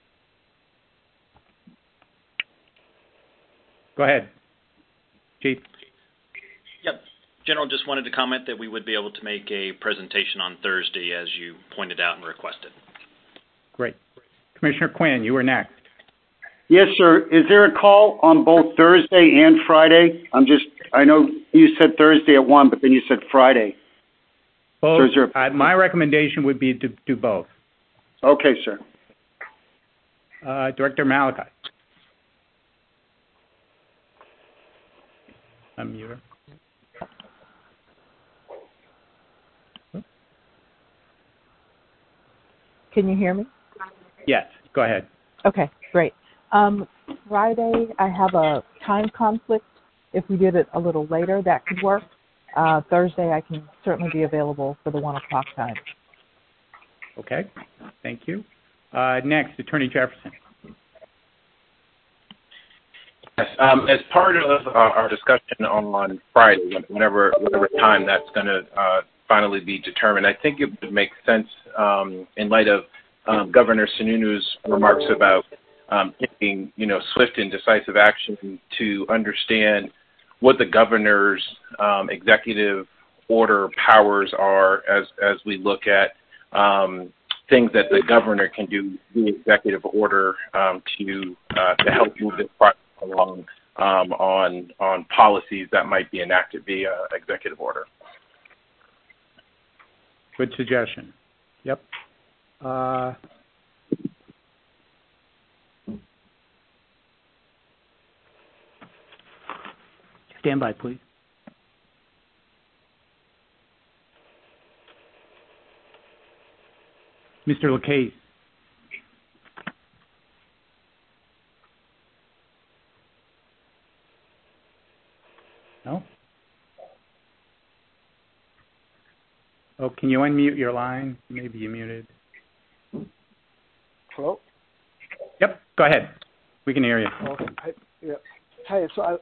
Go ahead, Chief. Yep. General, just wanted to comment that we would be able to make a presentation on Thursday, as you pointed out and requested. Great. Commissioner Quinn, you were next. Yes, sir. Is there a call on both Thursday and Friday? I know you said Thursday at 1, but then you said Friday. Both. So my recommendation would be to do both. Okay, sir. Director Malachi. Unmute her. Can you hear me? Yes, go ahead. Okay, great. Friday, I have a time conflict. If we did it a little later, that could work. Thursday, I can certainly be available for the 1 o'clock time. Okay, thank you. Next, Attorney Jefferson. Yes, as part of our discussion on Friday, whatever time that's going to finally be determined, I think it would make sense in light of Governor Sununu's remarks about taking, swift and decisive action to understand what the governor's executive order powers are as we look at things that the governor can do the executive order to help move this process along on policies that might be enacted via executive order. Good suggestion. Yep. Stand by, please. Mr. LaCase. No? Oh, can you unmute your line? Maybe you muted. Hello? Yep, go ahead. We can hear you. Hi, so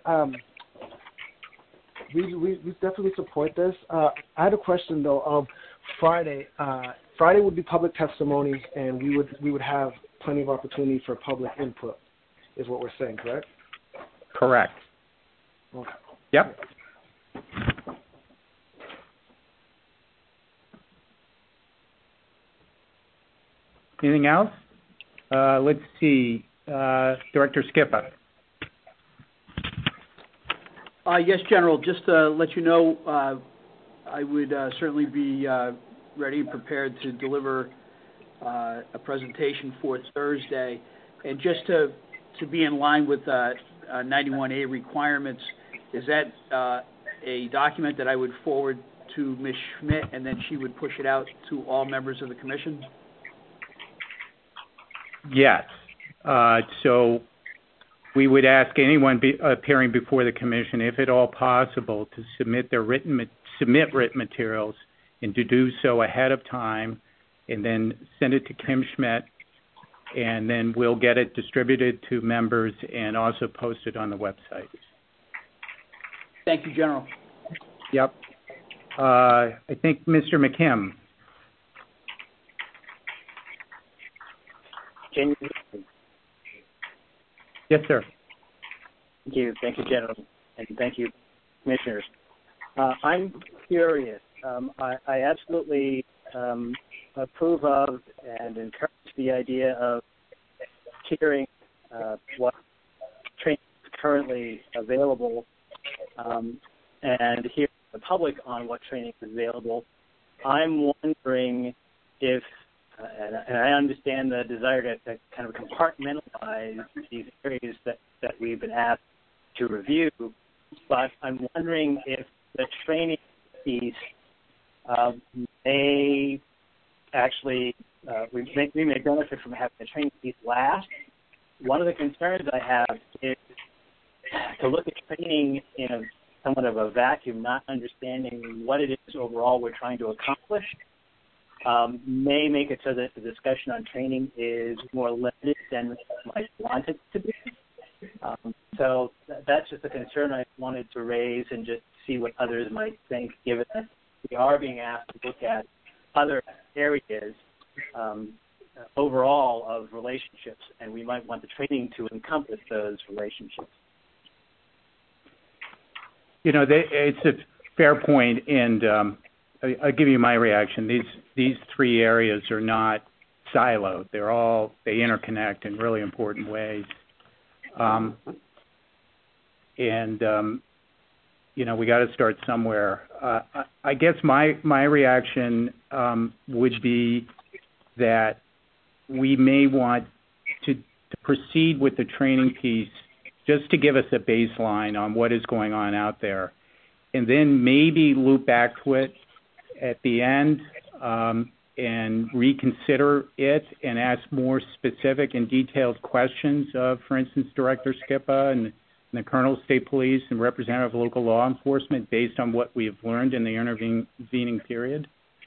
we definitely support this. I had a question though. Friday would be public testimony, and we would have plenty of opportunity for public input, is what we're saying, correct? Correct. Okay. Yep. Anything else? Let's see. Director Skipa. Yes, General. Just to let you know, I would certainly be ready and prepared to deliver a presentation for Thursday. And just to be in line with 91A requirements, is that a document that I would forward to Ms. Schmidt, and then she would push it out to all members of the commission? Yes. So we would ask anyone appearing before the commission, if at all possible, to submit written materials and to do so ahead of time, and then send it to Kim Schmidt and then we'll get it distributed to members and also posted on the website. Thank you, General. Yep. I think Mr. McKim. Yes, sir. Thank you, General, and thank you, Commissioners. I'm curious. I absolutely approve of and encourage the idea of hearing what training is currently available and hearing the public on what training is available. I'm wondering if, and I understand the desire to kind of compartmentalize these areas that we've been asked to review, but I'm wondering if the training piece may actually, we may benefit from having the training piece last. One of the concerns I have is to look at training in somewhat of a vacuum, not understanding what it is overall we're trying to accomplish, may make it so that the discussion on training is more limited than I want it to be. So that's just a concern I wanted to raise and just see what others might think, given that we are being asked to look at other areas overall of relationships, and we might want the training to encompass those relationships. You know, it's a fair point, and I'll give you my reaction. These three areas are not siloed. They interconnect in really important ways. You know, we got to start somewhere. I guess my reaction would be that we may want to proceed with the training piece just to give us a baseline on what is going on out there, and then maybe loop back to it at the end and reconsider it and ask more specific and detailed questions of, for instance, Director Skippa and the Colonel of State Police and representative of local law enforcement based on what we have learned in the intervening period?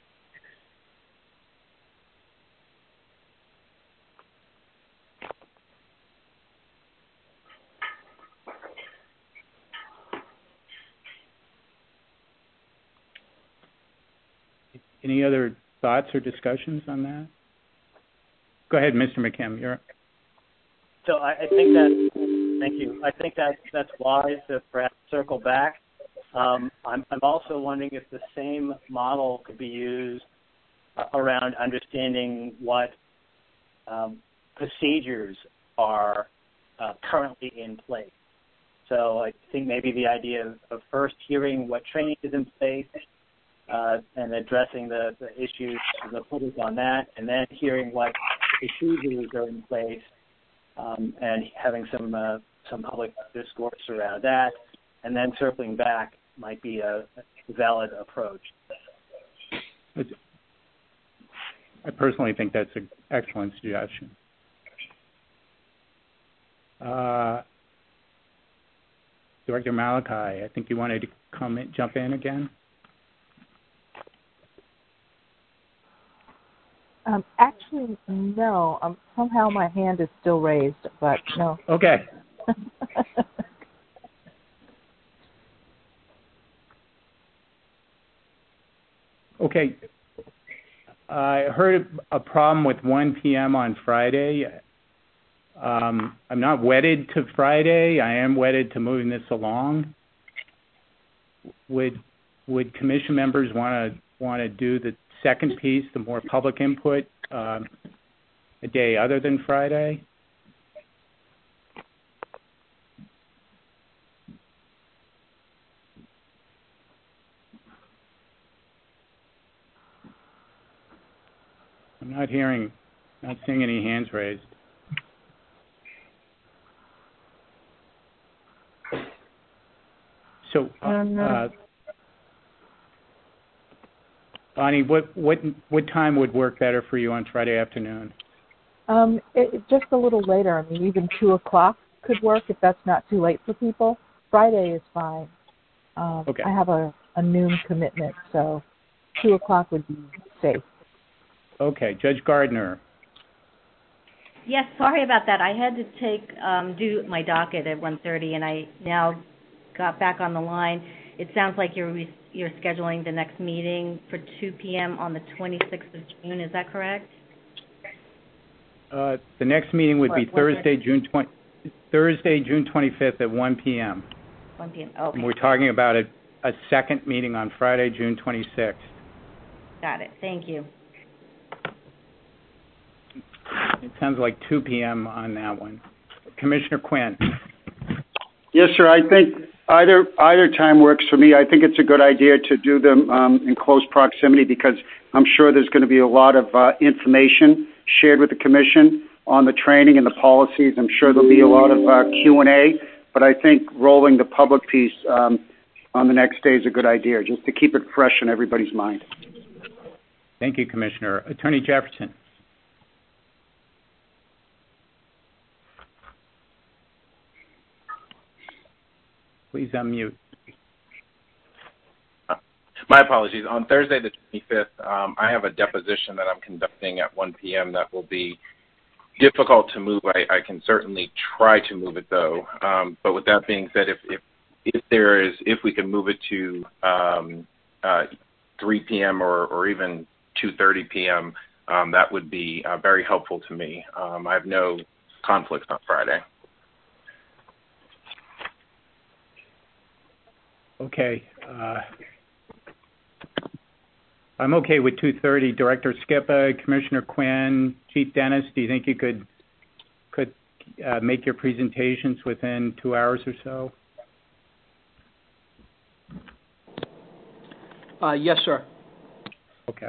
Any other thoughts or discussions on that? Go ahead, Mr. McKim. So I think that, thank you. I think that's wise to perhaps circle back. I'm also wondering if the same model could be used around understanding what procedures are currently in place. So I think maybe the idea of first hearing what training is in place, and addressing the issues of the public on that, and then hearing what procedures are in place, and having some public discourse around that, and then circling back might be a valid approach. I personally think that's an excellent suggestion. Director Malachi, I think you wanted to jump in again. Actually, no. Somehow my hand is still raised, but no. Okay. Okay. I heard a problem with 1 p.m. on Friday. I'm not wedded to Friday. I am wedded to moving this along. Would commission members want to do the second piece, the more public input, a day other than Friday? I'm not seeing any hands raised. So, Bonnie, what time would work better for you on Friday afternoon? Just a little later. I mean, even 2 o'clock could work if that's not too late for people. Friday is fine. Okay. I have a noon commitment, so 2 o'clock would be safe. Okay. Judge Gardner. Yes, sorry about that. I had to do my docket at 1:30, and I now got back on the line. It sounds like you're scheduling the next meeting for 2 p.m. on the 26th of June. Is that correct? The next meeting would be Thursday, June 25th at 1 p.m. 1 p.m. Okay. And we're talking about a second meeting on Friday, June 26th. Got it. Thank you. It sounds like 2 p.m. on that one. Commissioner Quinn. Yes, sir. I think either time works for me. I think it's a good idea to do them in close proximity because I'm sure there's going to be a lot of information shared with the commission on the training and the policies. I'm sure there'll be a lot of Q&A, but I think rolling the public piece on the next day is a good idea, just to keep it fresh in everybody's mind. Thank you, Commissioner. Attorney Jefferson. Please unmute. My apologies. On Thursday the 25th, I have a deposition that I'm conducting at 1 p.m. that will be difficult to move. I can certainly try to move it, though. But with that being said, if we can move it to 3 p.m. or even 2:30 p.m., that would be very helpful to me. I have no conflicts on Friday. Okay. I'm okay with 2:30. Director Skippa, Commissioner Quinn, Chief Dennis, do you think you could make your presentations within 2 hours or so? Yes, sir. Okay.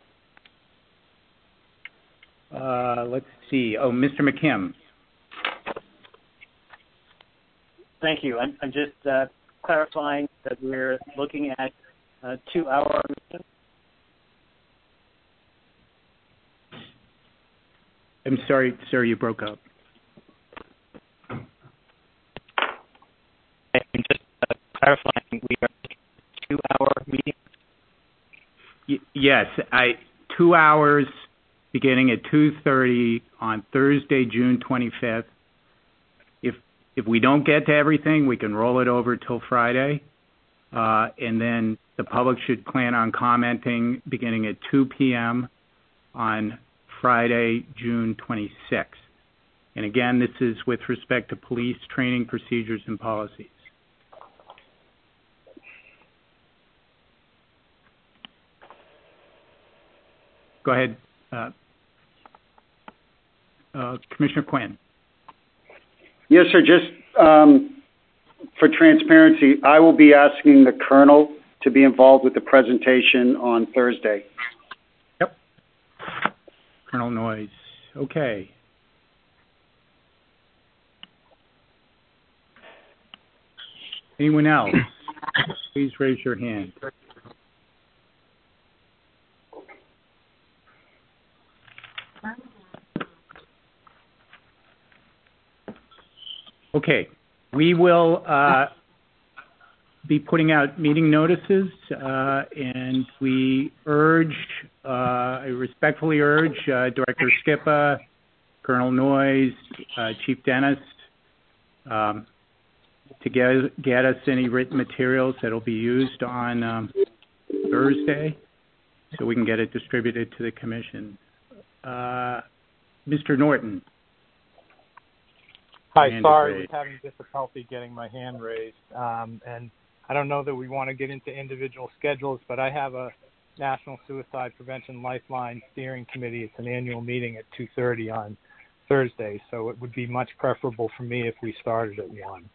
Let's see. Oh, Mr. McKim. Thank you. I'm just clarifying that we're looking at a 2-hour meeting. I'm sorry, sir, you broke up. I'm just clarifying we are looking at a 2-hour meeting. Yes, 2 hours beginning at 2:30 on Thursday, June 25th. If we don't get to everything, we can roll it over till Friday, and then the public should plan on commenting beginning at 2 p.m. on Friday, June 26th. And again, this is with respect to police training procedures and policies. Go ahead, Commissioner Quinn. Yes, sir. Just for transparency, I will be asking the Colonel to be involved with the presentation on Thursday. Yep. Colonel Noyes. Okay. Anyone else? Please raise your hand. Okay, we will be putting out meeting notices, and we I respectfully urge Director Skippa, Colonel Noyes, Chief Dennis, to get us any written materials that will be used on Thursday, so we can get it distributed to the Commission. Mr. Norton. Hi, sorry, I was having difficulty getting my hand raised. And I don't know that we want to get into individual schedules, but I have a National Suicide Prevention Lifeline Steering Committee. It's an annual meeting at 2:30 on Thursday, so it would be much preferable for me if we started at 1.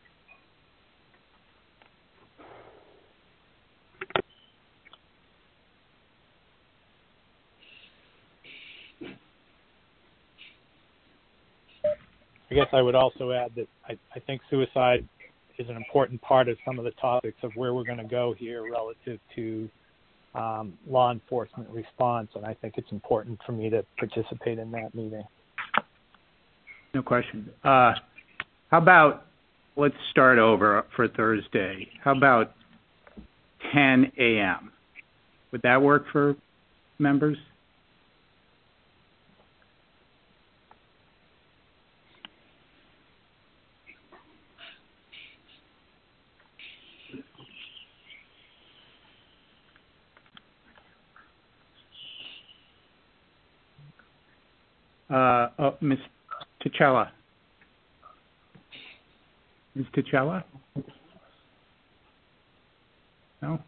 I guess I would also add that I think suicide is an important part of some of the topics of where we're going to go here relative to law enforcement response, and I think it's important for me to participate in that meeting. No question. How about, let's start over for Thursday. How about 10 a.m.? Would that work for members? Ms. Ticella. Ms. Ticella? No?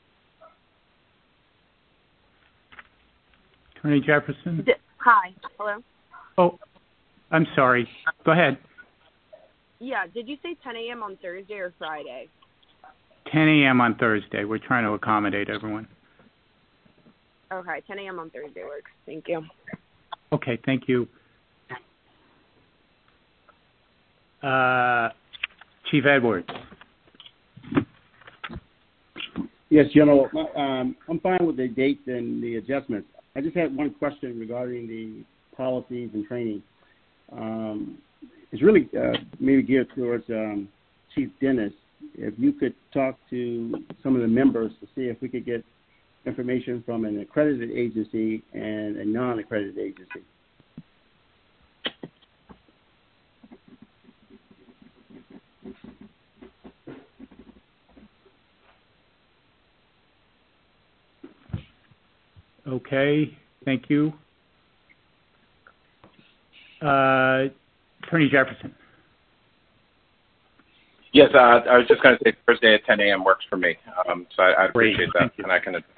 Attorney Jefferson? Hi. Hello? Oh, I'm sorry. Go ahead. Yeah, did you say 10 a.m. on Thursday or Friday? 10 a.m. on Thursday. We're trying to accommodate everyone. Okay, 10 a.m. on Thursday works. Thank you. Okay, thank you. Chief Edwards. Yes, General. I'm fine with the dates and the adjustments. I just had one question regarding the policies and training. It's really maybe geared towards Chief Dennis. If you could talk to some of the members to see if we could get information from an accredited agency and a non-accredited agency. Okay, thank you. Attorney Jefferson. Yes, I was just going to say Thursday at 10 a.m. works for me. So I appreciate that, and I can.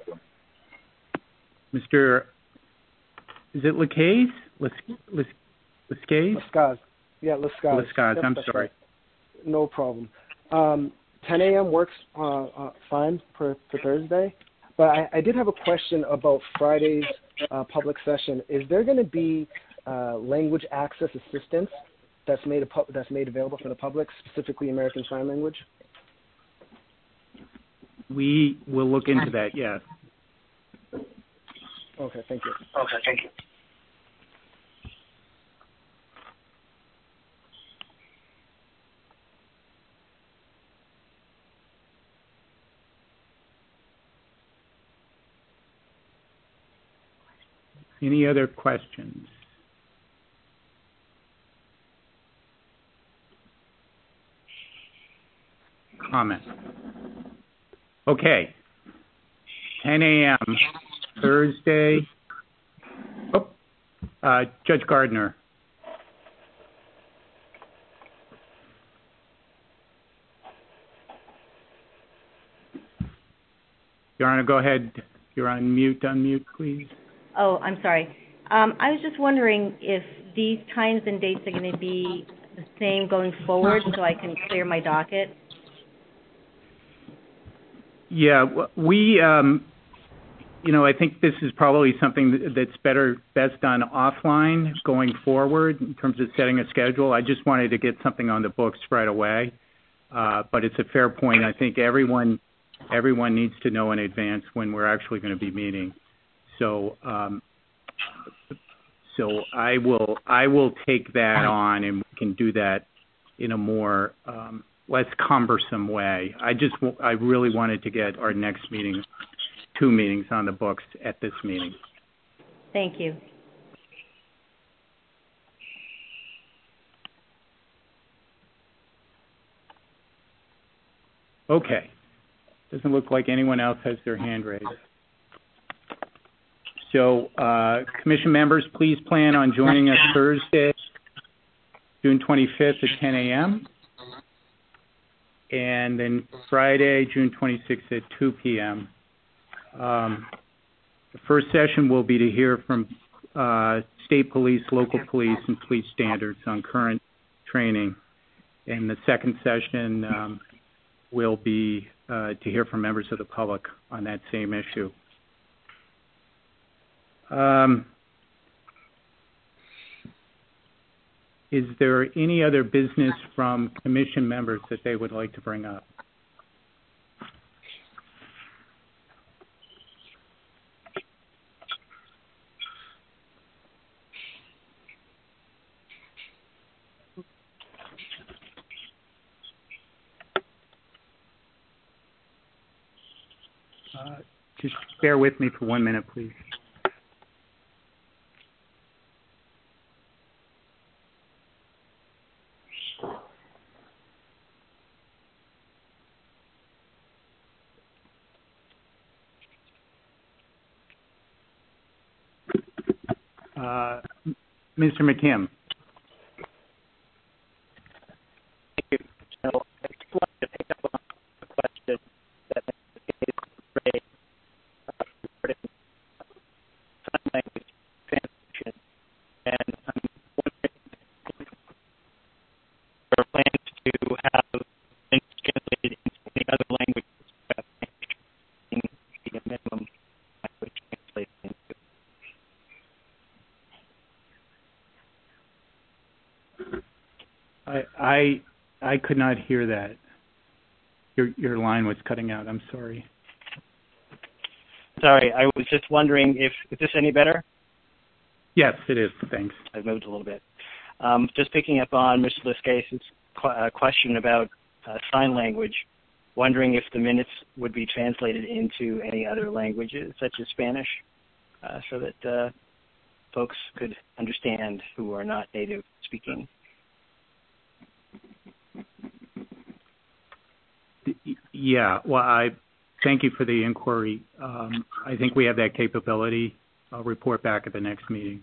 Mr. Is it Lescase? Lescase? Lescase. Yeah, Lescase. Lescase. I'm sorry. Right. No problem. 10 a.m. works fine for Thursday. But I did have a question about Friday's public session. Is there going to be language access assistance that's made available for the public, specifically American Sign Language? We will look into that, yes. Okay, thank you. Okay, thank you. Any other questions? Comments? Okay. 10 a.m. Thursday. Oh, Judge Gardner. Your Honor, go ahead. You're on mute. Unmute, please. Oh, I'm sorry. I was just wondering if these times and dates are going to be the same going forward so I can clear my docket. Yeah, we, I think this is probably something that's best done offline going forward in terms of setting a schedule. I just wanted to get something on the books right away. But it's a fair point. I think everyone needs to know in advance when we're actually going to be meeting. So I will take that on, and we can do that in a more less cumbersome way. I really wanted to get our next meeting, 2 meetings on the books at this meeting. Thank you. Okay. Doesn't look like anyone else has their hand raised. So, Commission members, please plan on joining us Thursday, June 25th at 10 a.m. and then Friday, June 26th at 2 p.m. The first session will be to hear from state police, local police, and police standards on current training. And the second session will be to hear from members of the public on that same issue. Is there any other business from commission members that they would like to bring up? Just bear with me for 1 minute, please. Mr. McKim. Thank you. So I just wanted to pick up on the question that Mr. raised regarding sign language translation, and I'm wondering if there are plans to have things translated into any other languages in the minimum language translated into. I could not hear that. Your line was cutting out. I'm sorry. Sorry, I was just wondering if is this any better? Yes, it is. Thanks. I've moved a little bit. Just picking up on Mr. Liscase's question about sign language, wondering if the minutes would be translated into any other languages, such as Spanish, so that folks could understand who are not native speaking. Yeah, well, I thank you for the inquiry. I think we have that capability. I'll report back at the next meeting.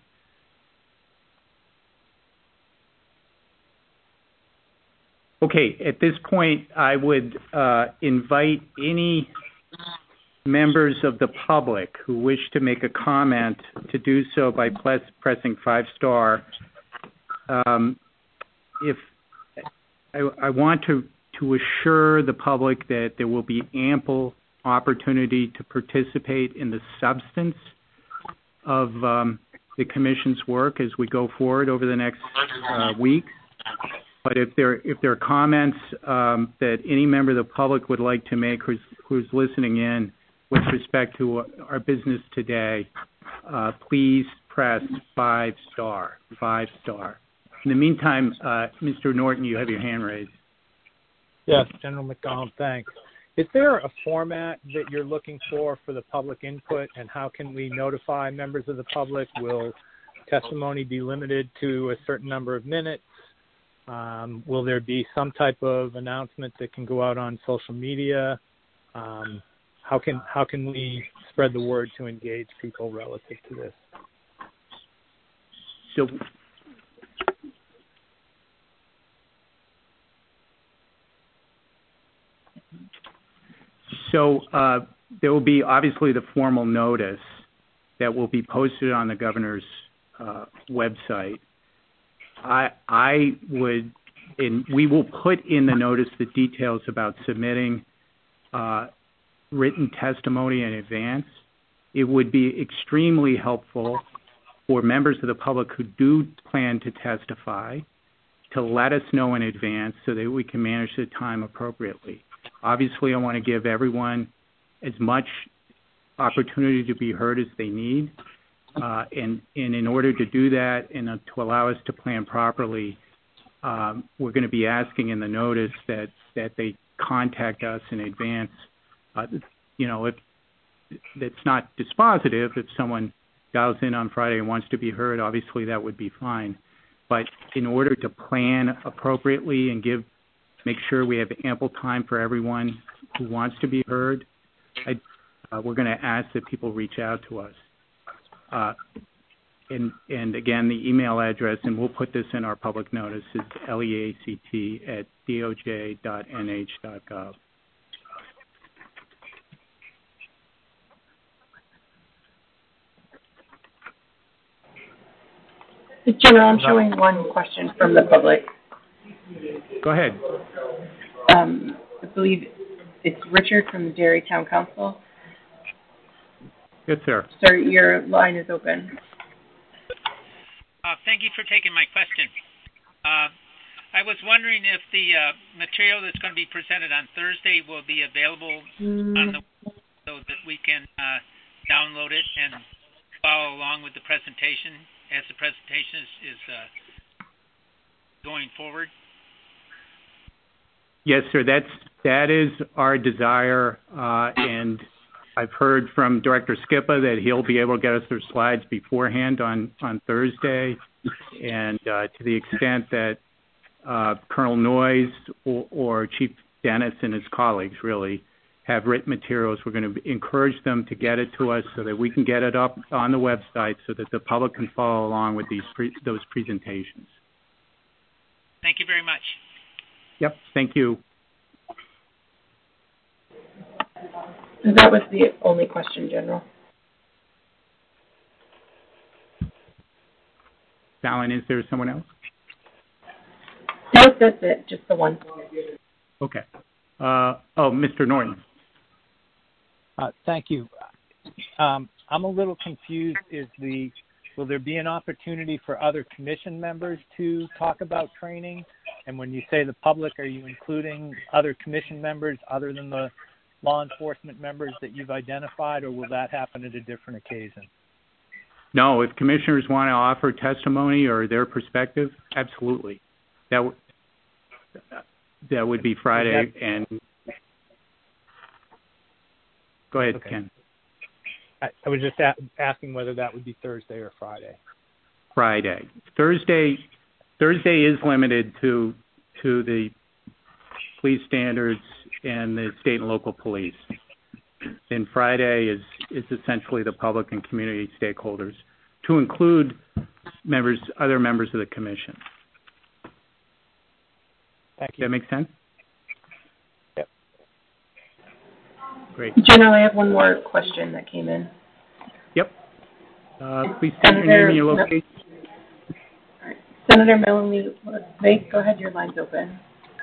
Okay, at this point, I would invite any members of the public who wish to make a comment to do so by pressing 5-star. If I want to assure the public that there will be ample opportunity to participate in the substance of the Commission's work as we go forward over the next week. But if there are comments that any member of the public would like to make who's listening in with respect to our business today, please press 5-star. 5-star. In the meantime, Mr. Norton, you have your hand raised. Yes, General McDonald, thanks. Is there a format that you're looking for the public input, and how can we notify members of the public? Will testimony be limited to a certain number of minutes? Will there be some type of announcement that can go out on social media? How can we spread the word to engage people relative to this? So there will be obviously the formal notice that will be posted on the governor's website. I would, and we will put in the notice the details about submitting written testimony in advance. It would be extremely helpful for members of the public who do plan to testify to let us know in advance so that we can manage the time appropriately. Obviously, I want to give everyone as much opportunity to be heard as they need. And in order to do that and to allow us to plan properly, we're going to be asking in the notice that they contact us in advance. If it's not dispositive, if someone dials in on Friday and wants to be heard, obviously that would be fine. But in order to plan appropriately and make sure we have ample time for everyone who wants to be heard, we're going to ask that people reach out to us. And again, the email address, and we'll put this in our public notice, is leact@doj.nh.gov. General, I'm showing one question from the public. Go ahead. I believe it's Richard from the Derry Town Council. Yes, sir. Sir, your line is open. Thank you for taking my question. I was wondering if the material that's going to be presented on Thursday will be available on the so that we can download it and follow along with the presentation as the presentation is going forward. Yes, sir. That is our desire, and I've heard from Director Skippa that he'll be able to get us their slides beforehand on Thursday, and to the extent that Colonel Noyes or Chief Dennis and his colleagues really have written materials. We're going to encourage them to get it to us so that we can get it up on the website so that the public can follow along with those presentations. Thank you very much. Yep, thank you. That was the only question, General. Fallon, is there someone else? No, that's it. Just the one. Okay. Mr. Norton. Thank you. I'm a little confused. Will there be an opportunity for other commission members to talk about training? And when you say the public, are you including other commission members other than the law enforcement members that you've identified, or will that happen at a different occasion? No, if commissioners want to offer testimony or their perspective, absolutely. That would be Friday. And go ahead, okay. Ken. I was just asking whether that would be Thursday or Friday. Friday. Thursday is limited to the police standards and the state and local police. And Friday is essentially the public and community stakeholders, to include other members of the commission. Thank you. Does that make sense? Yep. Great. General, I have one more question that came in. Yep. Please state your name and your location. All right. Senator Melanie Lake, go ahead. Your line's open.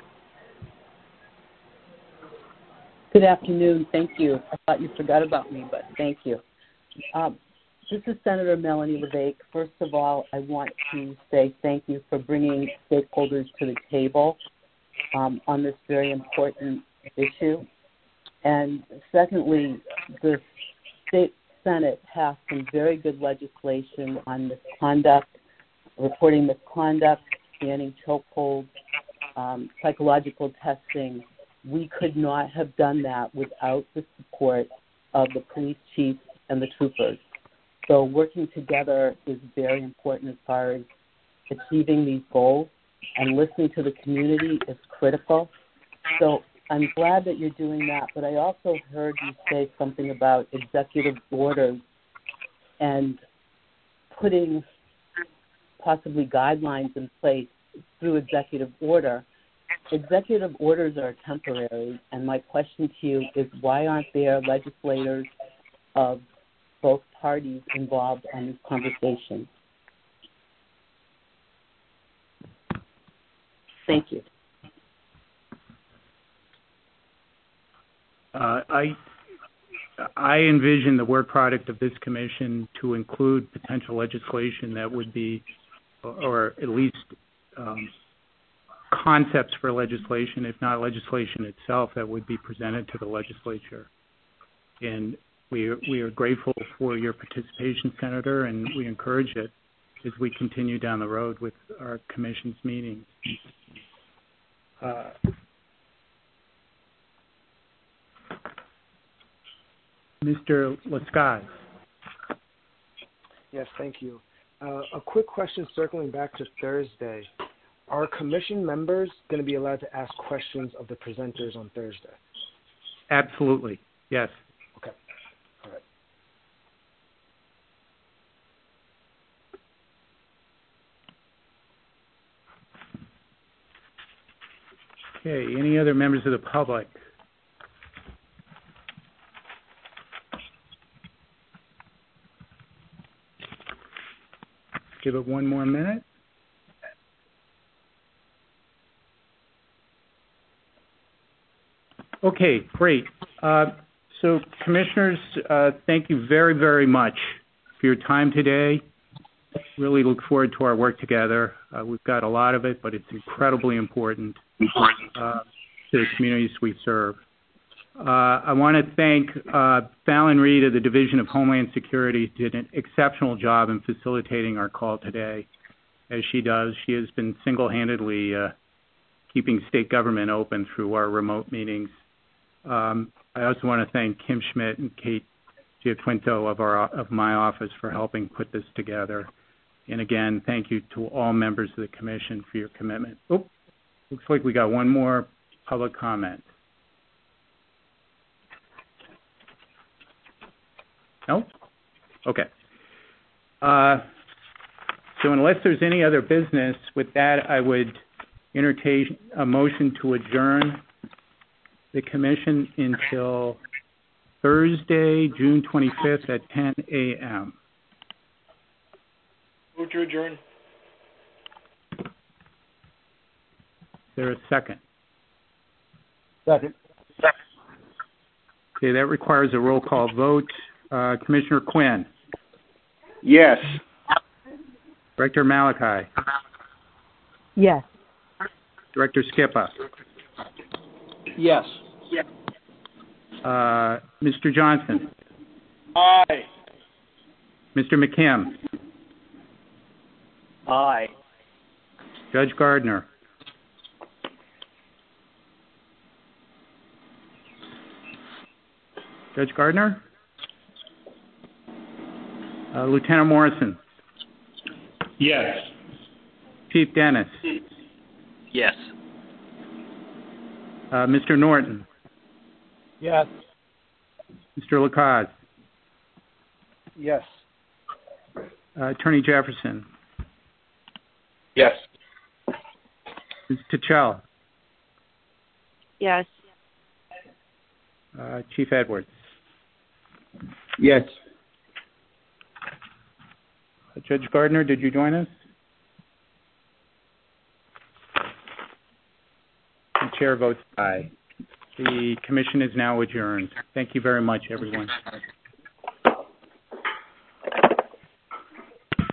Good afternoon. Thank you. I thought you forgot about me, but thank you. This is Senator Melanie LeVake. First of all, I want to say thank you for bringing stakeholders to the table on this very important issue. And secondly, the state Senate passed some very good legislation on misconduct, reporting misconduct, banning chokeholds, psychological testing. We could not have done that without the support of the police chiefs and the troopers. So working together is very important as far as achieving these goals, and listening to the community is critical. So I'm glad that you're doing that, but I also heard you say something about executive orders and putting possibly guidelines in place through executive order. Executive orders are temporary, and my question to you is, why aren't there legislators of both parties involved in this conversation? Thank you. I envision the work product of this commission to include potential legislation that would be, or at least concepts for legislation, if not legislation itself, that would be presented to the legislature. And we are grateful for your participation, Senator, and we encourage it as we continue down the road with our commission's meetings. Mr. Lescott. Yes, thank you. A quick question circling back to Thursday. Are commission members going to be allowed to ask questions of the presenters on Thursday? Absolutely, yes. Okay, all right. Okay, any other members of the public? Give it one more minute. Okay, great. So, commissioners, thank you very, very much for your time today. Really look forward to our work together. We've got a lot of it, but it's incredibly important to the communities we serve. I want to thank Fallon Reed of the Division of Homeland Security. Did an exceptional job in facilitating our call today. As she does, she has been single-handedly keeping state government open through our remote meetings. I also want to thank Kim Schmidt and Kate Giaquinto of my office for helping put this together. And again, thank you to all members of the commission for your commitment. Oh, looks like we got one more public comment. No? Okay. So unless there's any other business, with that, I would entertain a motion to adjourn the commission until Thursday, June 25th at 10 a.m. Move to adjourn. Is there a second? Second. Okay, that requires a roll call vote. Commissioner Quinn. Yes. Director Malachi. Yes. Director Skippa. Yes. Mr. Johnson. Aye. Mr. McKim. Aye. Judge Gardner. Judge Gardner? Lieutenant Morrison. Yes. Chief Dennis. Yes. Mr. Norton. Yes. Mr. Lacaze. Yes. Attorney Jefferson. Yes. Ms. Tichell. Yes. Chief Edwards. Yes. Judge Gardner, did you join us? The chair votes aye. The commission is now adjourned. Thank you very much, everyone.